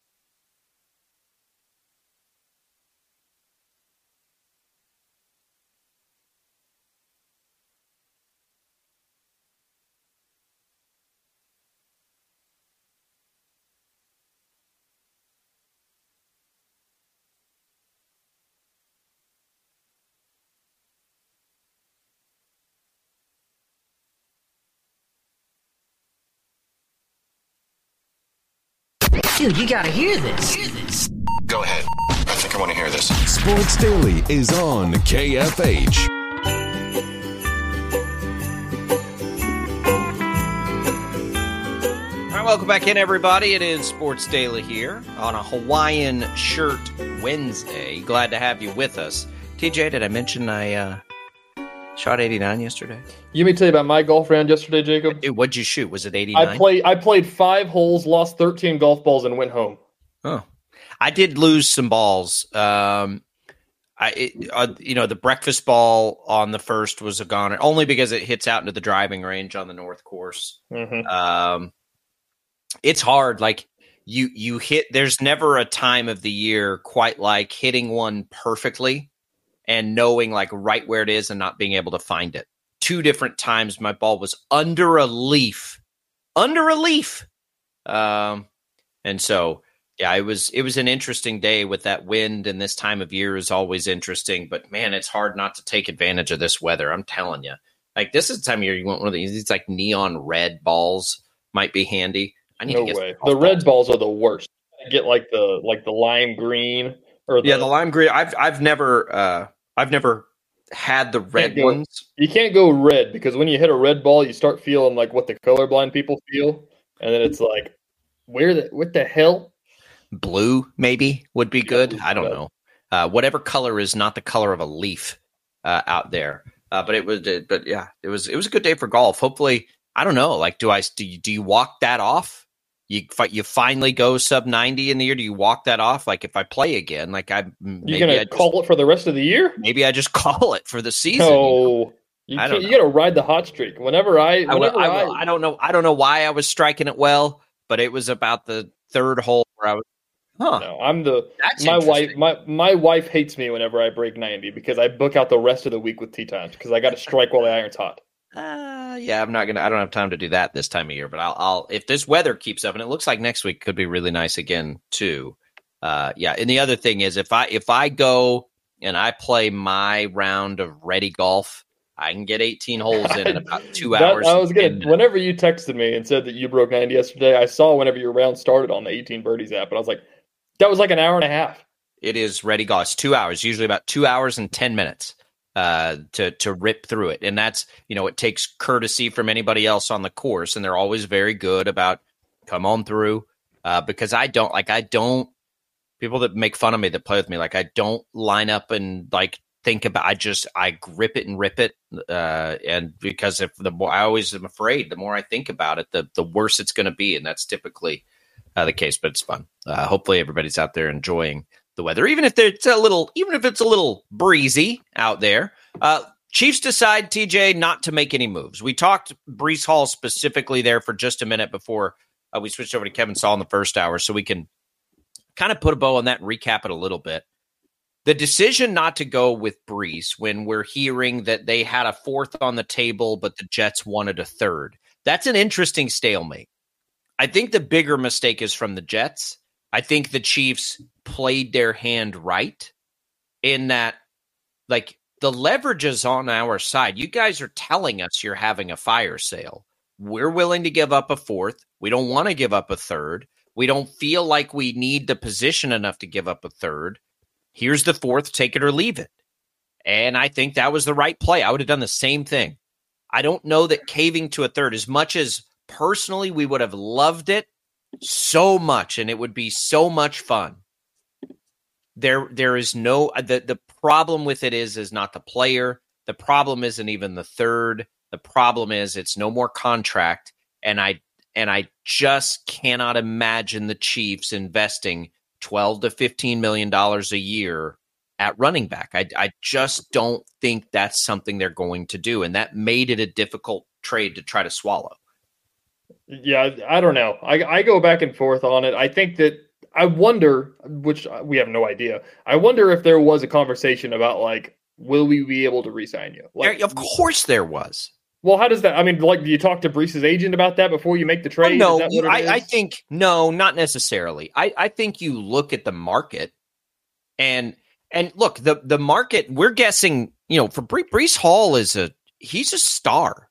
Dude, you gotta hear this. Hear this. Go ahead. I think I want to hear this. Sports Daily is on K F H. All right, welcome back in, everybody. It is Sports Daily here on a Hawaiian Shirt Wednesday. Glad to have you with us. T J, did I mention I uh, shot eighty-nine yesterday? You may tell you about my golf round yesterday, Jacob. Dude, what'd you shoot? Was it eighty-nine? I played. I played five holes, lost thirteen golf balls, and went home. Oh, I did lose some balls. Um, I, it, uh, you know, the breakfast ball on the first was a goner, only because it hits out into the driving range on the north course. Mm-hmm. Um, it's hard. Like you, you hit. There's never a time of the year quite like hitting one perfectly and knowing like right where it is and not being able to find it. Two different times my ball was under a leaf, under a leaf. Um, and so, yeah, it was, it was an interesting day with that wind, and this time of year is always interesting, but man, it's hard not to take advantage of this weather. I'm telling you, like this is the time of year you want one of these, these like neon red balls might be handy. I need no to get way. The red balls are the worst. I get like the, like the lime green or the, yeah, the lime green. I've, I've never, uh, I've never had the red go, ones. You can't go red because when you hit a red ball, you start feeling like what the colorblind people feel. And then it's like Where the what the hell? Blue maybe would be good. I don't know. Uh, whatever color is not the color of a leaf uh, out there. Uh, but it was, but yeah, it was it was a good day for golf. Hopefully, I don't know. Like, do I do you, do you walk that off? You you finally go sub ninety in the year. Do you walk that off? Like, if I play again, like I maybe you're gonna I just, call it for the rest of the year? Maybe I just call it for the season. No, you, you, I don't you gotta ride the hot streak. Whenever I, I, whenever will, I, I, will, I don't know. I don't know why I was striking it well, but it was about the third hole where I was. Huh. No, I'm the That's my wife. My my wife hates me whenever I break ninety because I book out the rest of the week with tee times because I got to strike while the iron's hot. Uh, yeah, I'm not gonna. I don't have time to do that this time of year. But I'll, I'll if this weather keeps up, and it looks like next week could be really nice again too. Uh, yeah. And the other thing is, if I if I go and I play my round of ready golf, I can get eighteen holes in in about two that, hours. I was gonna. Whenever you texted me and said that you broke ninety yesterday, I saw whenever your round started on the eighteen birdies app, and I was like. That was like an hour and a half. It is ready golf. It's two hours, usually about two hours and ten minutes uh, to to rip through it. And that's, you know, it takes courtesy from anybody else on the course. And they're always very good about come on through uh, because I don't like I don't people that make fun of me that play with me. Like I don't line up and like think about I just I grip it and rip it. Uh, and because if the more I always am afraid, the more I think about it, the, the worse it's going to be. And that's typically Uh, the case, but it's fun. Uh, hopefully, everybody's out there enjoying the weather, even if it's a little, even if it's a little breezy out there. Uh, Chiefs decide, T J, not to make any moves. We talked Breece Hall specifically there for just a minute before uh, we switched over to Kevin Saul in the first hour, so we can kind of put a bow on that and recap it a little bit. The decision not to go with Breece when we're hearing that they had a fourth on the table, but the Jets wanted a third. That's an interesting stalemate. I think the bigger mistake is from the Jets. I think the Chiefs played their hand right in that, like, the leverage is on our side. You guys are telling us you're having a fire sale. We're willing to give up a fourth. We don't want to give up a third. We don't feel like we need the position enough to give up a third. Here's the fourth, take it or leave it. And I think that was the right play. I would have done the same thing. I don't know that caving to a third, as much as personally, we would have loved it so much, and it would be so much fun. There, there is no the the problem with it is is not the player. The problem isn't even the third. The problem is it's no more contract, and I and I just cannot imagine the Chiefs investing twelve to fifteen million dollars a year at running back. I I just don't think that's something they're going to do, and that made it a difficult trade to try to swallow. Yeah, I don't know. I, I go back and forth on it. I think that I wonder, which we have no idea. I wonder if there was a conversation about like, will we be able to re-sign you? Like, there, of course there was. Well, how does that? I mean, like, do you talk to Breece's agent about that before you make the trade? Oh, no, you, I, I think no, not necessarily. I, I think you look at the market and and look the the market. We're guessing, you know, for Bre- Breece Hall is a he's a star.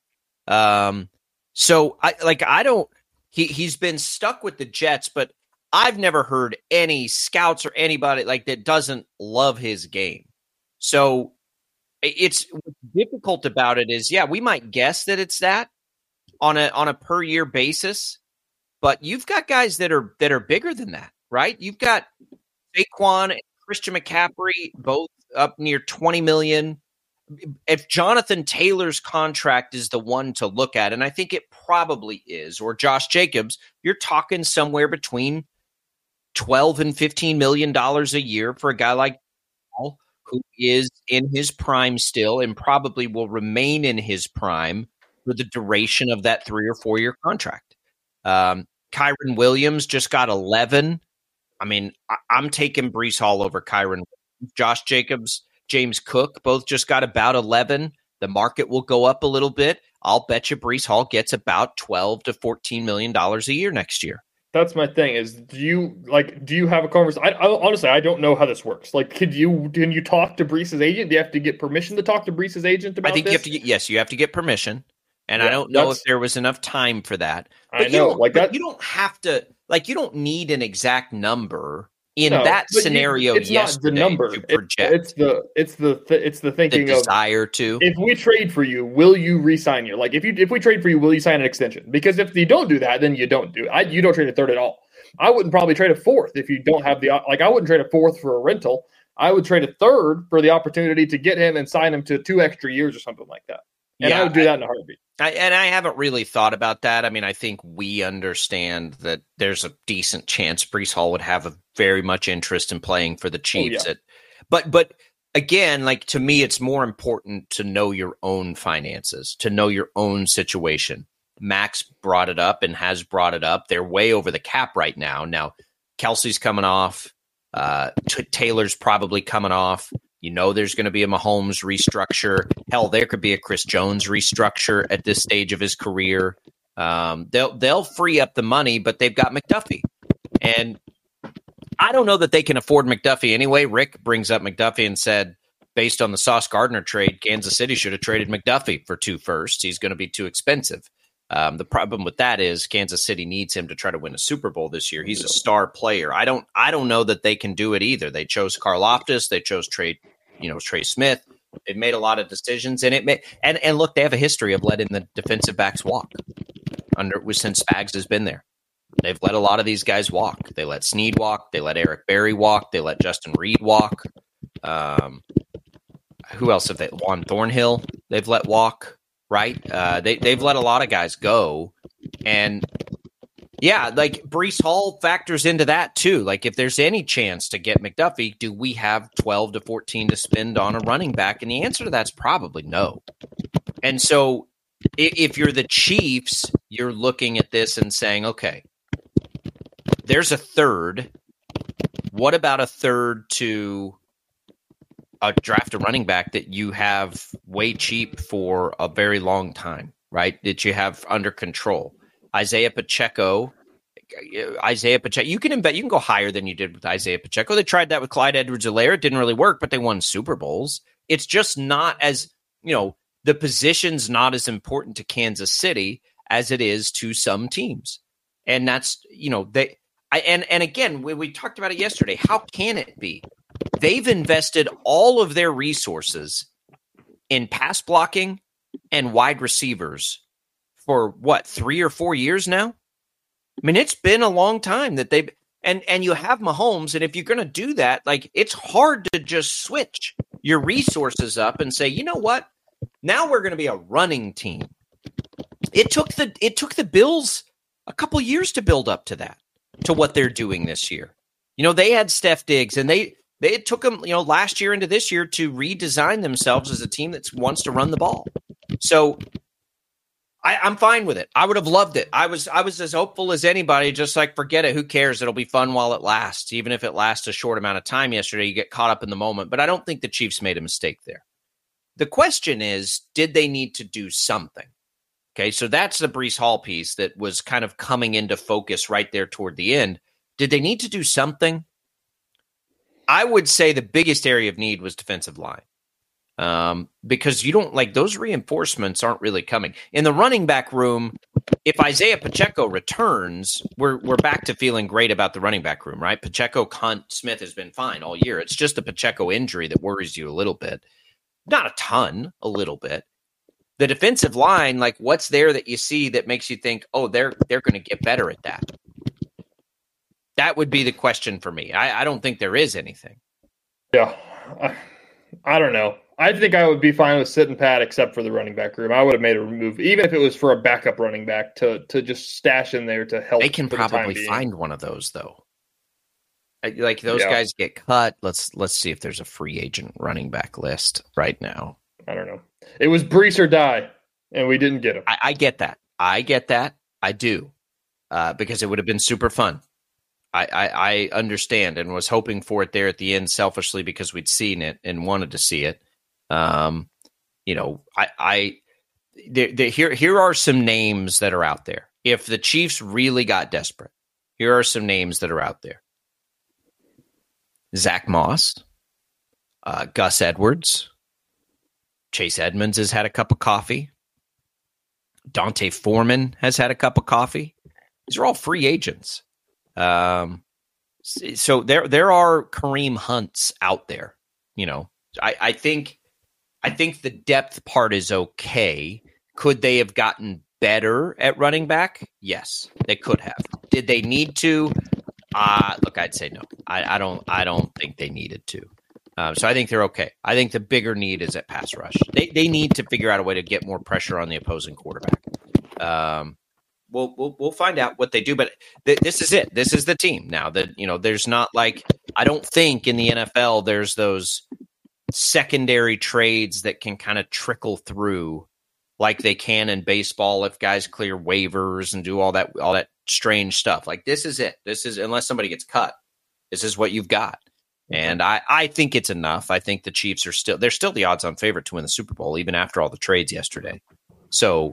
Um. So, I like, I don't, he, he's been stuck with the Jets, but I've never heard any scouts or anybody like that doesn't love his game. So, it's what's difficult about it is, yeah, we might guess that it's that on a on a per year basis, but you've got guys that are that are bigger than that, right? You've got Saquon and Christian McCaffrey both up near twenty million dollars. If Jonathan Taylor's contract is the one to look at, and I think it probably is, or Josh Jacobs, you're talking somewhere between twelve and fifteen million dollars a year for a guy like Paul, who is in his prime still and probably will remain in his prime for the duration of that three or four year contract. Um, Kyren Williams just got eleven. I mean, I- I'm taking Breece Hall over Kyren. Josh Jacobs, James Cook, both just got about eleven. The market will go up a little bit. I'll bet you Breece Hall gets about twelve to fourteen million dollars a year next year. That's my thing is, do you like, do you have a conversation? I, I honestly, I don't know how this works. Like, could you, can you talk to Breece's agent? Do you have to get permission to talk to Breece's agent about this? I think this? you have to get, yes, you have to get permission. And Yeah, I don't know that's- if there was enough time for that. But I you know, don't- like but that- You don't have to, like, you don't need an exact number in No, that but you- scenario it's yesterday not the number. to It- project. it's the it's the th- it's the thinking the of desire to. if we trade for you, will you re-sign you? Like if you if we trade for you, will you sign an extension? Because if you don't do that, then you don't do it. I, you don't trade a third at all. I wouldn't probably trade a fourth if you don't have the like. I wouldn't trade a fourth for a rental. I would trade a third for the opportunity to get him and sign him to two extra years or something like that. And yeah, I would do that in a heartbeat. I, and I haven't really thought about that. I mean, I think we understand that there's a decent chance Breece Hall would have a very much interest in playing for the Chiefs. Oh, yeah. At, but, but again, like to me, it's more important to know your own finances, to know your own situation. Max brought it up and has brought it up. They're way over the cap right now. Now, Kelsey's coming off. Uh, T- Taylor's probably coming off. You know, there's going to be a Mahomes restructure. Hell, there could be a Chris Jones restructure at this stage of his career. Um, they'll they'll free up the money, but they've got McDuffie, and I don't know that they can afford McDuffie anyway. Rick brings up McDuffie and said, based on the Sauce Gardner trade, Kansas City should have traded McDuffie for two firsts. He's going to be too expensive. Um, the problem with that is Kansas City needs him to try to win a Super Bowl this year. He's a star player. I don't, I don't know that they can do it either. They chose Karlaftis. They chose Trey, you know, Trey Smith. They've made a lot of decisions, and it may, and and look, they have a history of letting the defensive backs walk. Under since Spags has been there, they've let a lot of these guys walk. They let Snead walk. They let Eric Berry walk. They let Justin Reed walk. Um, who else have they? Juan Thornhill. They've let walk. Right? Uh, they, they've let a lot of guys go. And, yeah, like Breece Hall factors into that, too. Like, if there's any chance to get McDuffie, do we have twelve to fourteen to spend on a running back? And the answer to that's probably no. And so if, if you're the Chiefs, you're looking at this and saying, okay, there's a third. What about a third to a draft a running back that you have way cheap for a very long time, right? That you have under control. Isaiah Pacheco, Isaiah Pacheco, you can embed, you can go higher than you did with Isaiah Pacheco. They tried that with Clyde Edwards-Helaire. It didn't really work, but they won Super Bowls. It's just not as, you know, the position's not as important to Kansas City as it is to some teams. And that's, you know, they, I, and, and again, we, we talked about it yesterday. How can it be? They've invested all of their resources in pass blocking and wide receivers for what, three or four years now? I mean, it's been a long time that they've, and, and you have Mahomes. And if you're going to do that, like, it's hard to just switch your resources up and say, you know what, now we're going to be a running team. It took the, it took the Bills a couple years to build up to that, to what they're doing this year. You know, they had Steph Diggs and they, They it took them, you know, last year into this year to redesign themselves as a team that wants to run the ball. So I, I'm fine with it. I would have loved it. I was I was as hopeful as anybody, just like, forget it. Who cares? It'll be fun while it lasts. Even if it lasts a short amount of time yesterday, you get caught up in the moment. But I don't think the Chiefs made a mistake there. The question is, did they need to do something? Okay, so that's the Breece Hall piece that was kind of coming into focus right there toward the end. Did they need to do something? I would say the biggest area of need was defensive line, um, because you don't like those reinforcements aren't really coming in the running back room. If Isaiah Pacheco returns, we're we're back to feeling great about the running back room, right? Pacheco, Hunt, Smith has been fine all year. It's just the Pacheco injury that worries you a little bit, not a ton, a little bit. The defensive line, like, what's there that you see that makes you think, oh, they're they're going to get better at that? That would be the question for me. I, I don't think there is anything. Yeah. I, I don't know. I think I would be fine with sitting pat except for the running back room. I would have made a move, even if it was for a backup running back to to just stash in there to help. They can probably the find one of those, though. Like, those yeah. guys get cut. Let's let's see if there's a free agent running back list right now. I don't know. It was Breece or die, and we didn't get him. I, I get that. I get that. I do. Uh, because it would have been super fun. I, I, I understand and was hoping for it there at the end selfishly because we'd seen it and wanted to see it. Um, you know, I, I there, there, here here are some names that are out there. If the Chiefs really got desperate, here are some names that are out there. Zach Moss, uh, Gus Edwards, Chase Edmonds has had a cup of coffee. Dante Foreman has had a cup of coffee. These are all free agents. Um, so there, there are Kareem Hunts out there. You know, I, I think, I think the depth part is okay. Could they have gotten better at running back? Yes, they could have. Did they need to? Uh, look, I'd say no. I, I don't. I don't think they needed to. Um, so I think they're okay. I think the bigger need is at pass rush. They they need to figure out a way to get more pressure on the opposing quarterback. Um, we'll we'll we'll find out what they do. But th- this is it. This is the team now. That you know, there's not like I don't think in the N F L there's those secondary trades that can kind of trickle through like they can in baseball if guys clear waivers and do all that all that strange stuff. Like this is it. This is unless somebody gets cut. This is what you've got. And I, I think it's enough. I think the Chiefs are still they're still the odds-on favorite to win the Super Bowl, even after all the trades yesterday. So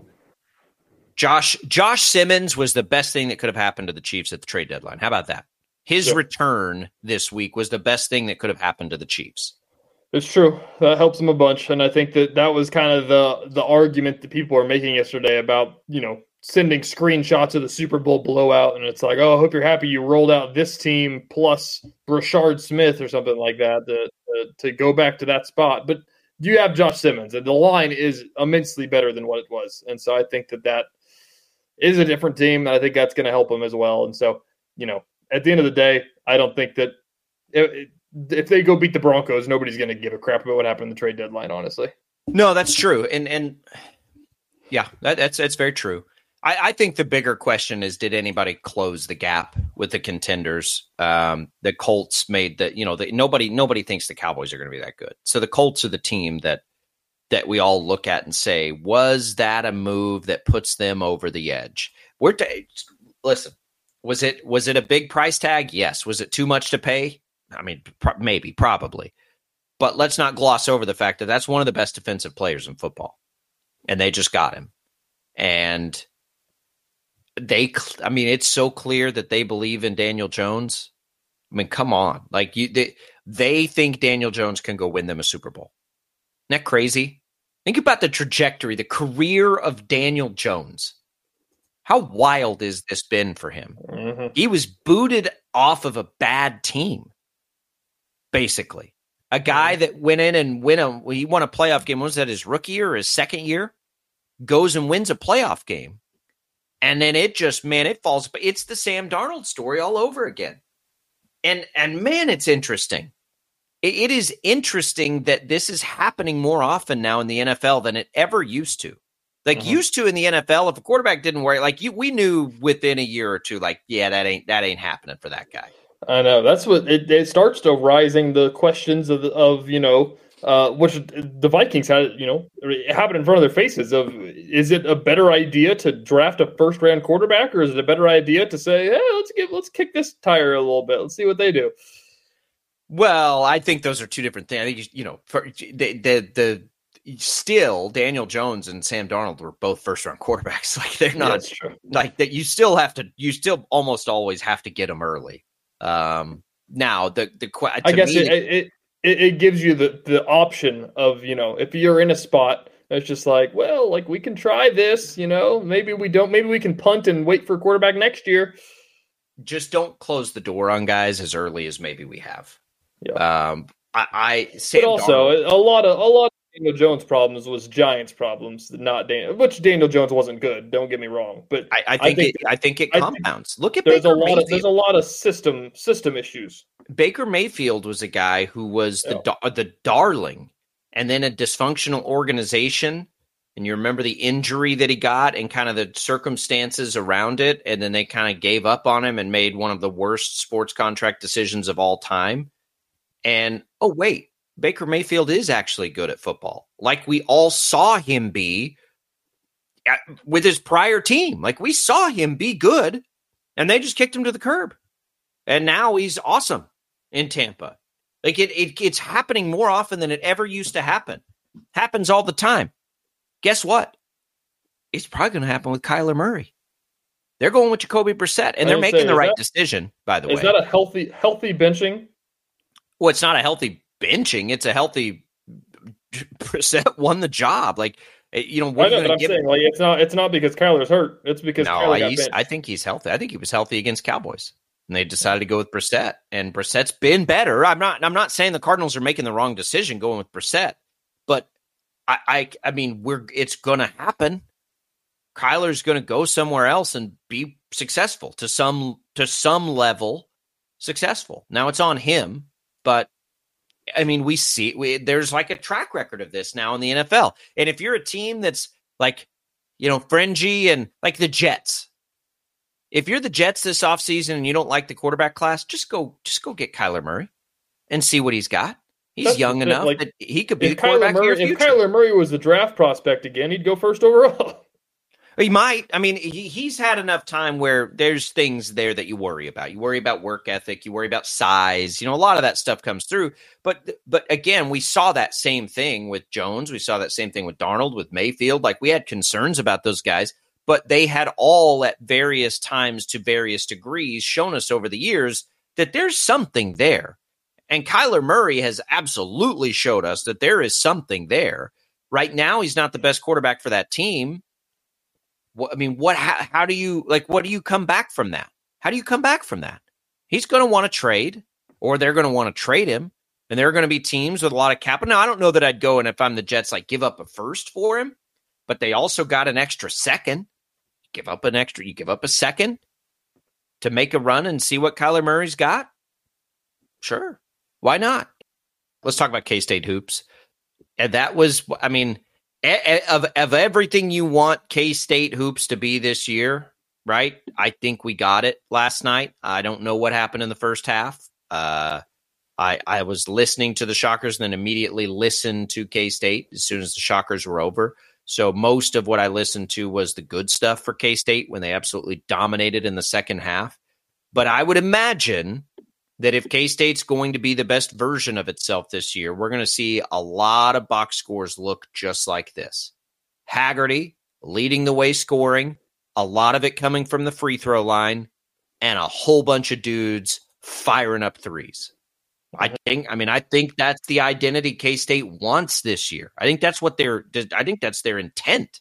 Josh Josh Simmons was the best thing that could have happened to the Chiefs at the trade deadline. How about that? His sure. return this week was the best thing that could have happened to the Chiefs. It's true. That helps them a bunch. And I think that that was kind of the the argument that people were making yesterday about, you know, sending screenshots of the Super Bowl blowout. And it's like, oh, I hope you're happy you rolled out this team plus Rashard Smith or something like that to, to, to go back to that spot. But you have Josh Simmons, and the line is immensely better than what it was. And so I think that that is a different team. And I think that's going to help them as well. And so, you know, at the end of the day, I don't think that it, if they go beat the Broncos, nobody's going to give a crap about what happened in the trade deadline, honestly. No, that's true. And, and yeah, that, that's, that's very true. I, I think the bigger question is, did anybody close the gap with the contenders? Um, the Colts made the, you know, the, nobody, nobody thinks the Cowboys are going to be that good. So the Colts are the team that, that we all look at and say, was that a move that puts them over the edge? We're t- listen, was it, was it a big price tag? Yes. Was it too much to pay? I mean, pro- maybe, probably, but let's not gloss over the fact that that's one of the best defensive players in football, and they just got him. And they, I mean, it's so clear that they believe in Daniel Jones. I mean, come on. Like you, they, they think Daniel Jones can go win them a Super Bowl. Isn't that crazy? Think about the trajectory, the career of Daniel Jones. How wild has this been for him? Mm-hmm. He was booted off of a bad team, basically. A guy mm-hmm. that went in and win a, he won a playoff game. Was that his rookie year or his second year? Goes and wins a playoff game. And then it just, man, it falls. But it's the Sam Darnold story all over again. And, and man, it's interesting. It, it is interesting that this is happening more often now in the N F L than it ever used to. Like mm-hmm. used to in the N F L, if a quarterback didn't work, like you, we knew within a year or two, like, yeah, that ain't, that ain't happening for that guy. I know. That's what it, it starts to rising the questions of, of, you know, Uh, which the Vikings had, you know, it happened in front of their faces of, is it a better idea to draft a first round quarterback, or is it a better idea to say, hey, let's give, let's kick this tire a little bit. Let's see what they do. Well, I think those are two different things. I think, you know, for the, the, the still Daniel Jones and Sam Darnold were both first round quarterbacks. Like they're not yeah, true. like that. You still have to, you still almost always have to get them early. Um, now the, the, I guess me, it, it, It, it gives you the, the option of, you know, if you're in a spot, it's just like, well, like we can try this, you know, maybe we don't, maybe we can punt and wait for a quarterback next year. Just don't close the door on guys as early as maybe we have. Yeah. Um, I, I Sam but also Darnold, a lot of, a lot of Daniel Jones problems was Giants problems, not Daniel, which Daniel Jones wasn't good. Don't get me wrong, but I, I, think, I think it, I think it compounds. Think Look at there's Baker a lot Mayfield. of, there's a lot of system, system issues. Baker Mayfield was a guy who was the yeah. the darling, and then a dysfunctional organization. And you remember the injury that he got and kind of the circumstances around it. And then they kind of gave up on him and made one of the worst sports contract decisions of all time. And, oh, wait, Baker Mayfield is actually good at football. Like we all saw him be at, with his prior team. Like we saw him be good, and they just kicked him to the curb. And now he's awesome in Tampa. Like it, it, it's happening more often than it ever used to happen. Happens all the time. Guess what? It's probably going to happen with Kyler Murray. They're going with Jacoby Brissett, and they're making say, the right that, decision, by the is way. Is that a healthy healthy benching? Well, it's not a healthy benching. It's a healthy Brissett won the job. Like, you know, what I know, are you but I'm give... saying, like, it's not it's not because Kyler's hurt. It's because no, Kyler got he's, benched. I think he's healthy. I think he was healthy against Cowboys. And they decided to go with Brissett, and Brissett's been better. I'm not. I'm not saying the Cardinals are making the wrong decision going with Brissett, but I. I, I mean, we're. It's going to happen. Kyler's going to go somewhere else and be successful to some to some level successful. Now it's on him, but I mean, we see we, there's like a track record of this now in the N F L. And if you're a team that's like, you know, fringy and like the Jets, if you're the Jets this offseason and you don't like the quarterback class, just go just go get Kyler Murray and see what he's got. He's That's young enough like, that he could be the quarterback Murray, of your future. If Kyler Murray was the draft prospect again, he'd go first overall. He might. I mean, he, he's had enough time where there's things there that you worry about. You worry about work ethic. You worry about size. You know, a lot of that stuff comes through. But but again, we saw that same thing with Jones. We saw that same thing with Darnold, with Mayfield. Like, we had concerns about those guys, but they had all at various times to various degrees shown us over the years that there's something there. And Kyler Murray has absolutely showed us that there is something there. Right now, he's not the best quarterback for that team. I mean, what? How, how do you like? What do you come back from that? How do you come back from that? He's going to want to trade, or they're going to want to trade him, and there are going to be teams with a lot of capital. Now, I don't know that I'd go and if I'm the Jets, like give up a first for him, but they also got an extra second. Give up an extra. You give up a second to make a run and see what Kyler Murray's got. Sure, why not? Let's talk about K-State hoops, and that was, I mean. Of of everything you want K-State hoops to be this year, right? I think we got it last night. I don't know what happened in the first half. Uh, I I was listening to the Shockers and then immediately listened to K-State as soon as the Shockers were over. So most of what I listened to was the good stuff for K-State when they absolutely dominated in the second half. But I would imagine that if K-State's going to be the best version of itself this year, we're going to see a lot of box scores look just like this. Haggerty leading the way scoring, a lot of it coming from the free throw line, and a whole bunch of dudes firing up threes. I think, I mean, I think that's the identity K-State wants this year. I think that's what they're, I think that's their intent.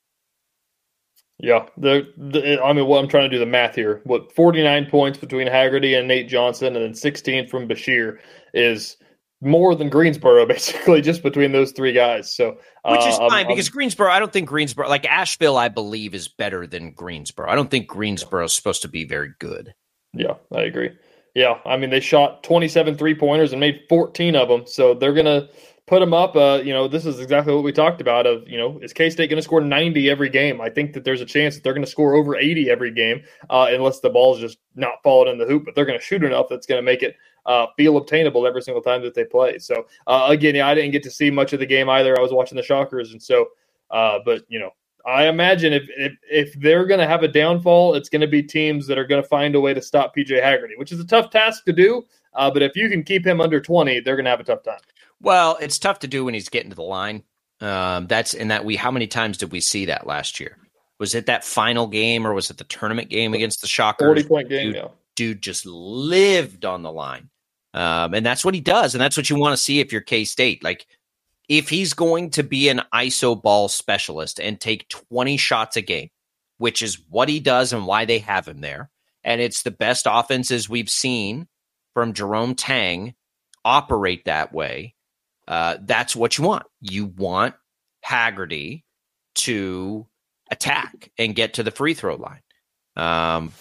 Yeah, the, the I mean, what I'm trying to do the math here. What forty-nine points between Haggerty and Nate Johnson, and then sixteen from Bashir is more than Greensboro, basically, just between those three guys. So, uh, which is fine I'm, because I'm, Greensboro, I don't think Greensboro, like Asheville, I believe is better than Greensboro. I don't think Greensboro is supposed to be very good. Yeah, I agree. Yeah, I mean, they shot twenty-seven three-pointers and made fourteen of them, so they're going to put them up. Uh, you know, this is exactly what we talked about of, you know, is K-State going to score ninety every game? I think that there's a chance that they're going to score over eighty every game uh, unless the ball's just not falling in the hoop, but they're going to shoot enough that's going to make it uh, feel obtainable every single time that they play. So, uh, again, yeah, I didn't get to see much of the game either. I was watching the Shockers, and so, uh, but, you know, I imagine if if, if they're going to have a downfall, it's going to be teams that are going to find a way to stop P J Haggerty, which is a tough task to do, uh, but if you can keep him under twenty, they're going to have a tough time. Well, it's tough to do when he's getting to the line. Um, that's in that we. How many times did we see that last year? Was it that final game or was it the tournament game against the Shockers? forty-point game, dude, yeah. Dude just lived on the line, um, and that's what he does, and that's what you want to see if you're K-State. Like, if he's going to be an I S O ball specialist and take twenty shots a game, which is what he does and why they have him there, and it's the best offenses we've seen from Jerome Tang operate that way. Uh, that's what you want. You want Haggerty to attack and get to the free throw line. Um,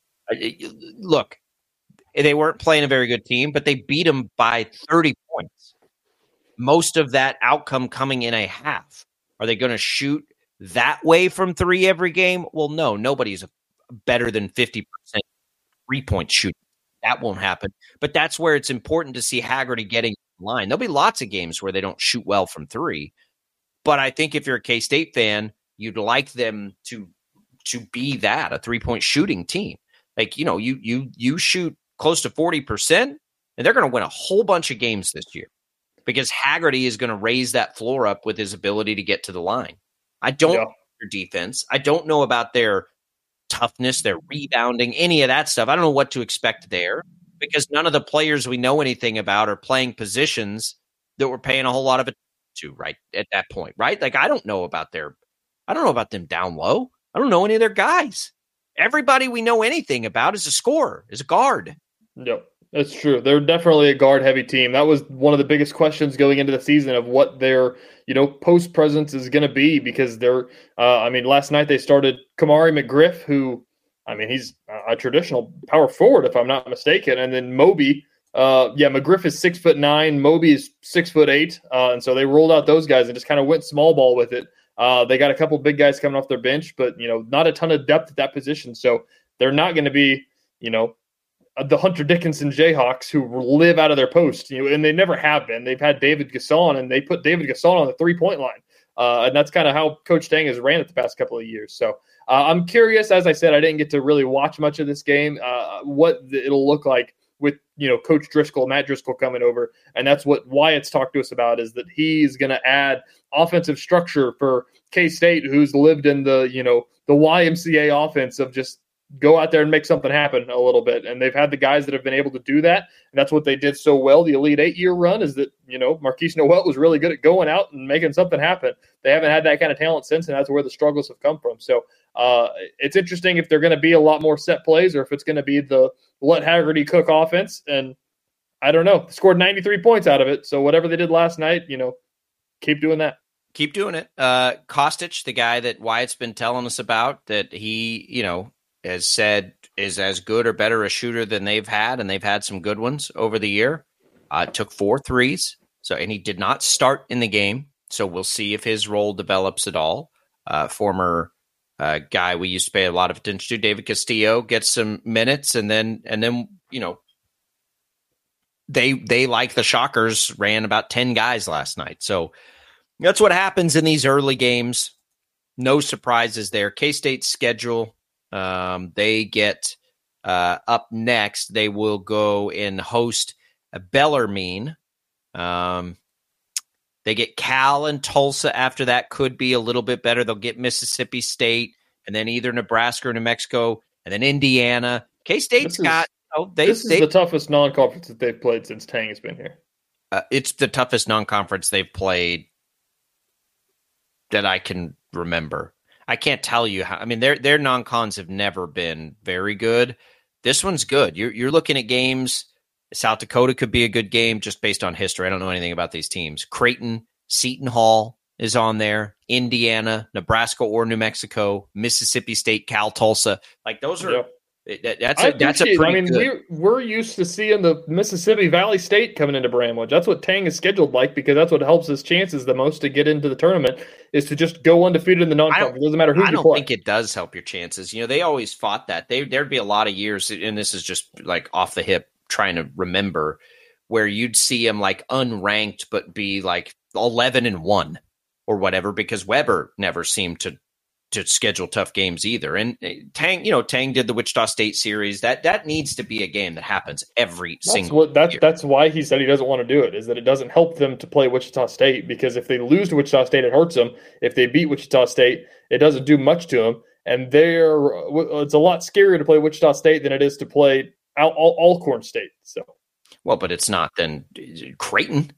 look, they weren't playing a very good team, but they beat them by thirty points. Most of that outcome coming in a half. Are they going to shoot that way from three every game? Well, no, nobody's better than fifty percent three-point shooting. That won't happen. But that's where it's important to see Haggerty getting line. There'll be lots of games where they don't shoot well from three, but I think if you're a K-State fan, you'd like them to to be that, a three-point shooting team. Like, you know, you you you shoot close to forty percent, and they're going to win a whole bunch of games this year because Haggerty is going to raise that floor up with his ability to get to the line. I don't yeah. know their defense. I don't know about their toughness, their rebounding, any of that stuff. I don't know what to expect there, because none of the players we know anything about are playing positions that we're paying a whole lot of attention to right at that point, right? Like, I don't know about their, I don't know about them down low. I don't know any of their guys. Everybody we know anything about is a scorer, is a guard. Yep. That's true. They're definitely a guard-heavy team. That was one of the biggest questions going into the season of what their, you know, post presence is going to be because they're. Uh, I mean, last night they started Kamari McGriff, who, I mean, he's a traditional power forward if I'm not mistaken, and then Moby. Uh, yeah, McGriff is six foot nine, Moby is six foot eight, uh, and so they rolled out those guys and just kind of went small ball with it. Uh, they got a couple big guys coming off their bench, but you know, not a ton of depth at that position, so they're not going to be, you know, the Hunter Dickinson Jayhawks who live out of their post, you know, and they never have been. They've had David Gasson, and they put David Gasson on the three-point line, uh, and that's kind of how Coach Tang has ran it the past couple of years. So uh, I'm curious. As I said, I didn't get to really watch much of this game. Uh, what it'll look like with, you know, Coach Driscoll, Matt Driscoll coming over, and that's what Wyatt's talked to us about, is that he's going to add offensive structure for K-State, who's lived in the, you know, the Y M C A offense of just go out there and make something happen a little bit. And they've had the guys that have been able to do that. And that's what they did so well. The Elite Eight year run is that, you know, Marquise Noel was really good at going out and making something happen. They haven't had that kind of talent since, and that's where the struggles have come from. So uh, it's interesting if they're going to be a lot more set plays or if it's going to be the let Haggerty cook offense. And I don't know. Scored ninety-three points out of it. So whatever they did last night, you know, keep doing that. Keep doing it. Uh, Kostic, the guy that Wyatt's been telling us about, that he, you know, has said is as good or better a shooter than they've had, and they've had some good ones over the year. Uh, took four threes, so and he did not start in the game, so we'll see if his role develops at all. Uh, former uh, guy we used to pay a lot of attention to, David Castillo, gets some minutes, and then and then you know they they like the Shockers ran about ten guys last night, so that's what happens in these early games. No surprises there. K-State's schedule. Um, they get uh, up next. They will go and host a Bellarmine. Um, they get Cal and Tulsa after that. Could be a little bit better. They'll get Mississippi State and then either Nebraska or New Mexico and then Indiana. K-State's This is- got. Oh, they, this is they, the toughest non-conference that they've played since Tang has been here. uh, it's the toughest non-conference they've played that I can remember. I can't tell you how. I mean, their their non-cons have never been very good. This one's good. You're you're looking at games. South Dakota could be a good game just based on history. I don't know anything about these teams. Creighton, Seton Hall is on there. Indiana, Nebraska or New Mexico, Mississippi State, Cal, Tulsa. Like those are. Yeah. That, that's I a that's a appreciate- pretty I mean, good. we're we're used to seeing the Mississippi Valley State coming into Bramwich. That's what Tang is scheduled like because that's what helps his chances the most to get into the tournament is to just go undefeated in the non-conference. It doesn't matter who I you don't play. think it does help your chances. You know, they always fought that. They, there'd be a lot of years, and this is just like off the hip trying to remember, where you'd see them like unranked but be like eleven and one or whatever because Weber never seemed to to schedule tough games either. And Tang, you know, Tang did the Wichita State series. That that needs to be a game that happens every That's single what that's year. that's why he said he doesn't want to do it. Is that it doesn't help them to play Wichita State because if they lose to Wichita State, it hurts them. If they beat Wichita State, it doesn't do much to them. And they're it's a lot scarier to play Wichita State than it is to play Al- Al- Alcorn State. So, well, but it's not then Creighton.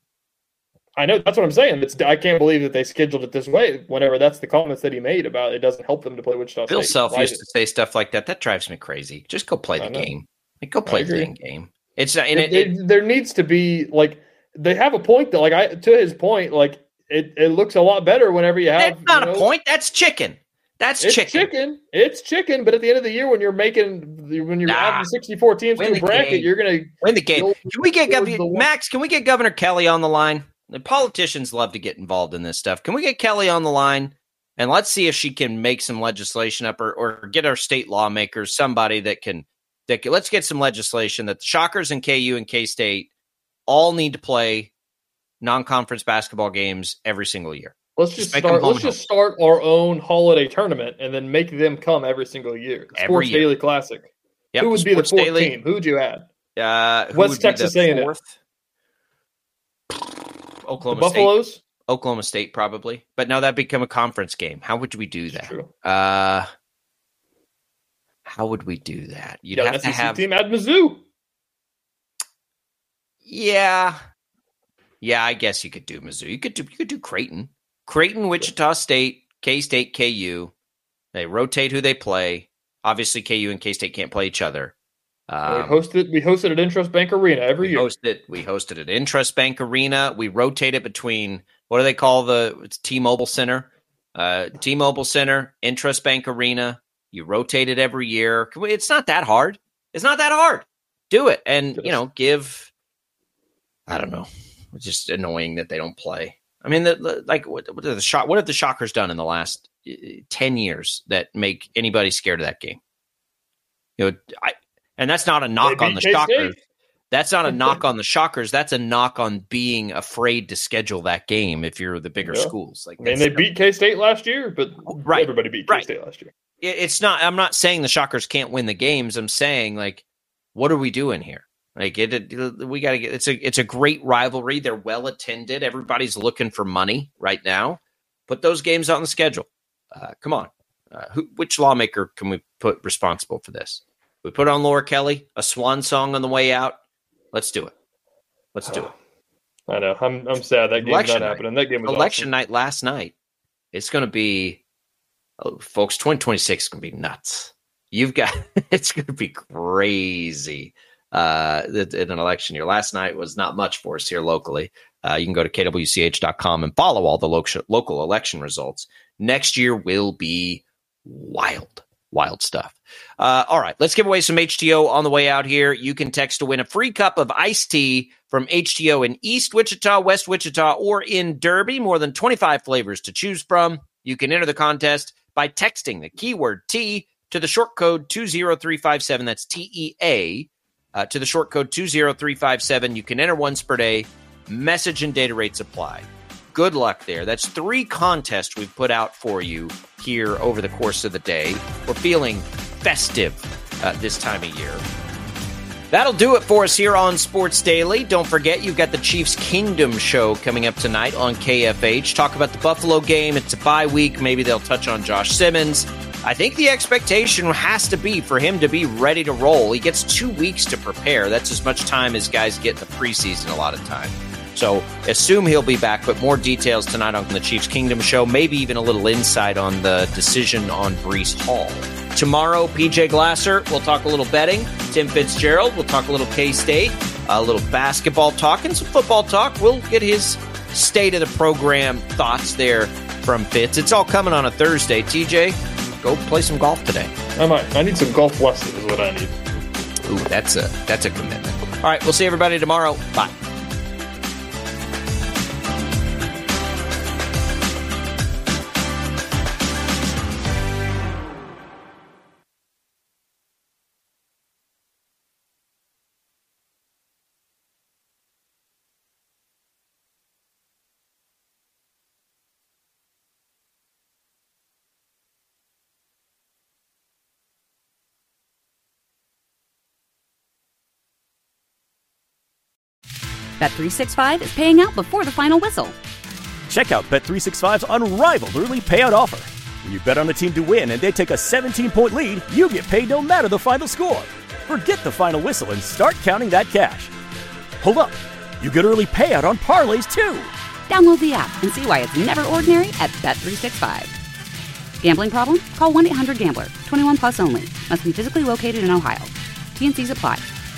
I know that's what I'm saying. It's I can't believe that they scheduled it this way. Whenever that's the comments that he made about it doesn't help them to play Wichita Bill State. Self Why used is to say stuff like that. That drives me crazy. Just go play I the know. game. Like, go play I the agree. dang game. It's not. And it, it, it, it- there needs to be like they have a point that like I to his point like it, it looks a lot better whenever you have that's not you a know, point. That's chicken. That's it's chicken. chicken. It's chicken. But at the end of the year, when you're making when you're Nah. adding sixty-four teams Win to a the bracket, game. you're gonna Win the game. go Can we get towards Gov- the one- Max? Can we get Governor Kelly on the line? The politicians love to get involved in this stuff. Can we get Kelly on the line and let's see if she can make some legislation up, or, or get our state lawmakers, somebody that can that can, let's get some legislation that the Shockers and K U and K State all need to play non-conference basketball games every single year. Let's just make them start. home Let's and just start our own holiday tournament and then make them come every single year. Every Sports year. Daily Classic. Yep, Who would be the Sports fourth Daily. team? Who would you add? Uh, who West would be Texas the A and M. fourth? The Oklahoma State. Buffaloes. Oklahoma State probably, but now that become a conference game. How would we do that? True. Uh, how would we do that? You'd You got have an to S E C have, team at Mizzou. yeah, yeah. I guess you could do Mizzou. You could do you could do Creighton, Creighton, Wichita State, K State, K U. They rotate who they play. Obviously, K U and K State can't play each other. Um, we hosted we hosted at Intrust Bank Arena every we year. Hosted, we hosted at Intrust Bank Arena. We rotated between, what do they call the it's T-Mobile Center? Uh, T-Mobile Center, Intrust Bank Arena. You rotate it every year. It's not that hard. It's not that hard. Do it. And, you know, give, I don't know. It's just annoying that they don't play. I mean, the, like, what, what, are the shock, what have the Shockers done in the last ten years that make anybody scared of that game? You know, I, and that's not a knock on the K-State. Shockers. That's not a knock on the Shockers. That's a knock on being afraid to schedule that game if you're the bigger yeah. schools. Like, I mean, they beat K-State last year, but right. everybody beat right. K-State last year. It's not. I'm not saying the Shockers can't win the games. I'm saying, like, what are we doing here? Like, it, it we got to get. It's a it's a great rivalry. They're well attended. Everybody's looking for money right now. Put those games on the schedule. Uh, come on. Uh, who, which lawmaker can we put responsible for this? We put on Laura Kelly, a swan song on the way out. Let's do it. Let's do it. I know. I'm I'm sad that game's not happening. That game was election awesome. night last night. It's going to be, oh, folks. twenty twenty-six is going to be nuts. You've got. It's going to be crazy. Uh, in an election year. Last night was not much for us here locally. Uh, you can go to K W C H dot com and follow all the local local election results. Next year will be wild. Wild stuff. Uh, all right, let's give away some H T O on the way out here. You can text to win a free cup of iced tea from H T O in East Wichita, West Wichita, or in Derby. More than twenty-five flavors to choose from. You can enter the contest by texting the keyword T to the short code two zero three five seven. That's T E A uh, to the short code two zero three five seven. You can enter once per day. Message and data rates apply. Good luck there. That's three contests we've put out for you here over the course of the day. We're feeling festive uh, this time of year. That'll do it for us here on Sports Daily. Don't forget, you've got the Chiefs Kingdom show coming up tonight on K F H. Talk about the Buffalo game. It's a bye week. Maybe they'll touch on Josh Simmons. I think the expectation has to be for him to be ready to roll. He gets two weeks to prepare. That's as much time as guys get in the preseason a lot of time. So assume he'll be back, but more details tonight on the Chiefs Kingdom show, maybe even a little insight on the decision on Breece Hall. Tomorrow, P J Glasser, we'll talk a little betting. Tim Fitzgerald, we'll talk a little K-State, a little basketball talk, and some football talk. We'll get his state of the program thoughts there from Fitz. It's all coming on a Thursday. T J, go play some golf today. I might. I need some golf lessons is what I need. Ooh, that's a, that's a commitment. All right, we'll see everybody tomorrow. Bye. Bet three sixty-five is paying out before the final whistle. Check out Bet three sixty-five's unrivaled early payout offer. When you bet on a team to win and they take a seventeen-point lead, you get paid no matter the final score. Forget the final whistle and start counting that cash. Hold up. You get early payout on parlays, too. Download the app and see why it's never ordinary at Bet three sixty-five. Gambling problem? Call one eight hundred gambler. twenty-one plus only. Must be physically located in Ohio. T and C's apply.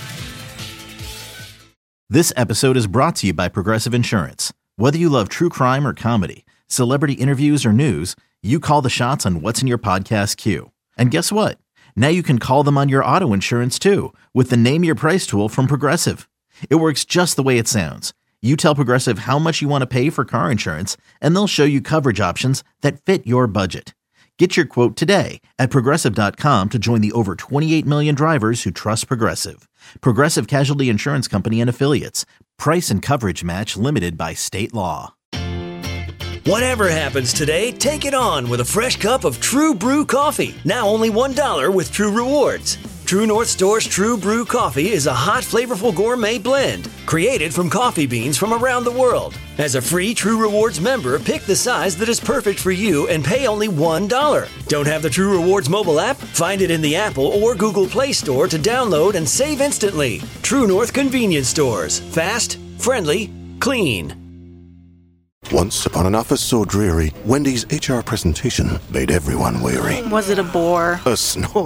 This episode is brought to you by Progressive Insurance. Whether you love true crime or comedy, celebrity interviews or news, you call the shots on what's in your podcast queue. And guess what? Now you can call them on your auto insurance too with the Name Your Price tool from Progressive. It works just the way it sounds. You tell Progressive how much you want to pay for car insurance, and they'll show you coverage options that fit your budget. Get your quote today at Progressive dot com to join the over twenty-eight million drivers who trust Progressive. Progressive Casualty Insurance Company and Affiliates. Price and coverage match limited by state law. Whatever happens today, take it on with a fresh cup of True Brew coffee. Now only one dollar with True Rewards. True North Store's True Brew coffee is a hot, flavorful gourmet blend created from coffee beans from around the world. As a free True Rewards member, pick the size that is perfect for you and pay only one dollar. Don't have the True Rewards mobile app? Find it in the Apple or Google Play Store to download and save instantly. True North Convenience Stores. Fast, friendly, clean. Once upon an office so dreary, Wendy's H R presentation made everyone weary. Was it a bore? A snore.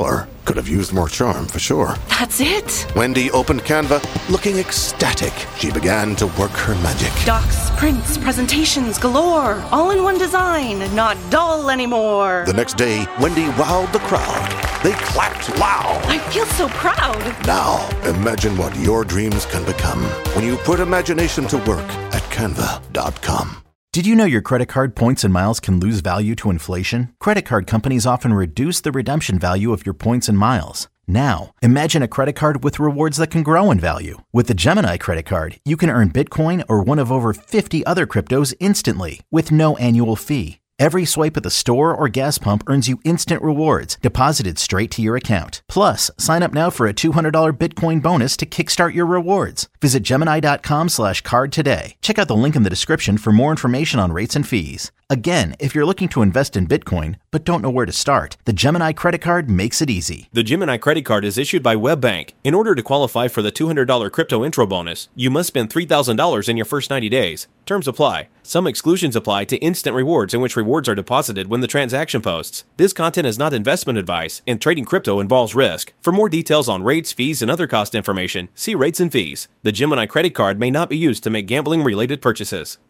Could have used more charm, for sure. That's it. Wendy opened Canva, looking ecstatic. She began to work her magic. Docs, prints, presentations galore. All in one design. Not dull anymore. The next day, Wendy wowed the crowd. They clapped loud. I feel so proud. Now, imagine what your dreams can become when you put imagination to work at canva dot com. Did you know your credit card points and miles can lose value to inflation? Credit card companies often reduce the redemption value of your points and miles. Now, imagine a credit card with rewards that can grow in value. With the Gemini credit card, you can earn Bitcoin or one of over fifty other cryptos instantly with no annual fee. Every swipe at the store or gas pump earns you instant rewards deposited straight to your account. Plus, sign up now for a two hundred dollars Bitcoin bonus to kickstart your rewards. Visit Gemini.com slash card today. Check out the link in the description for more information on rates and fees. Again, if you're looking to invest in Bitcoin but don't know where to start, the Gemini credit card makes it easy. The Gemini credit card is issued by WebBank. In order to qualify for the two hundred dollars crypto intro bonus, you must spend three thousand dollars in your first ninety days. Terms apply. Some exclusions apply to instant rewards, in which rewards are deposited when the transaction posts. This content is not investment advice, and trading crypto involves risk. For more details on rates, fees, and other cost information, see rates and fees. The Gemini credit card may not be used to make gambling-related purchases.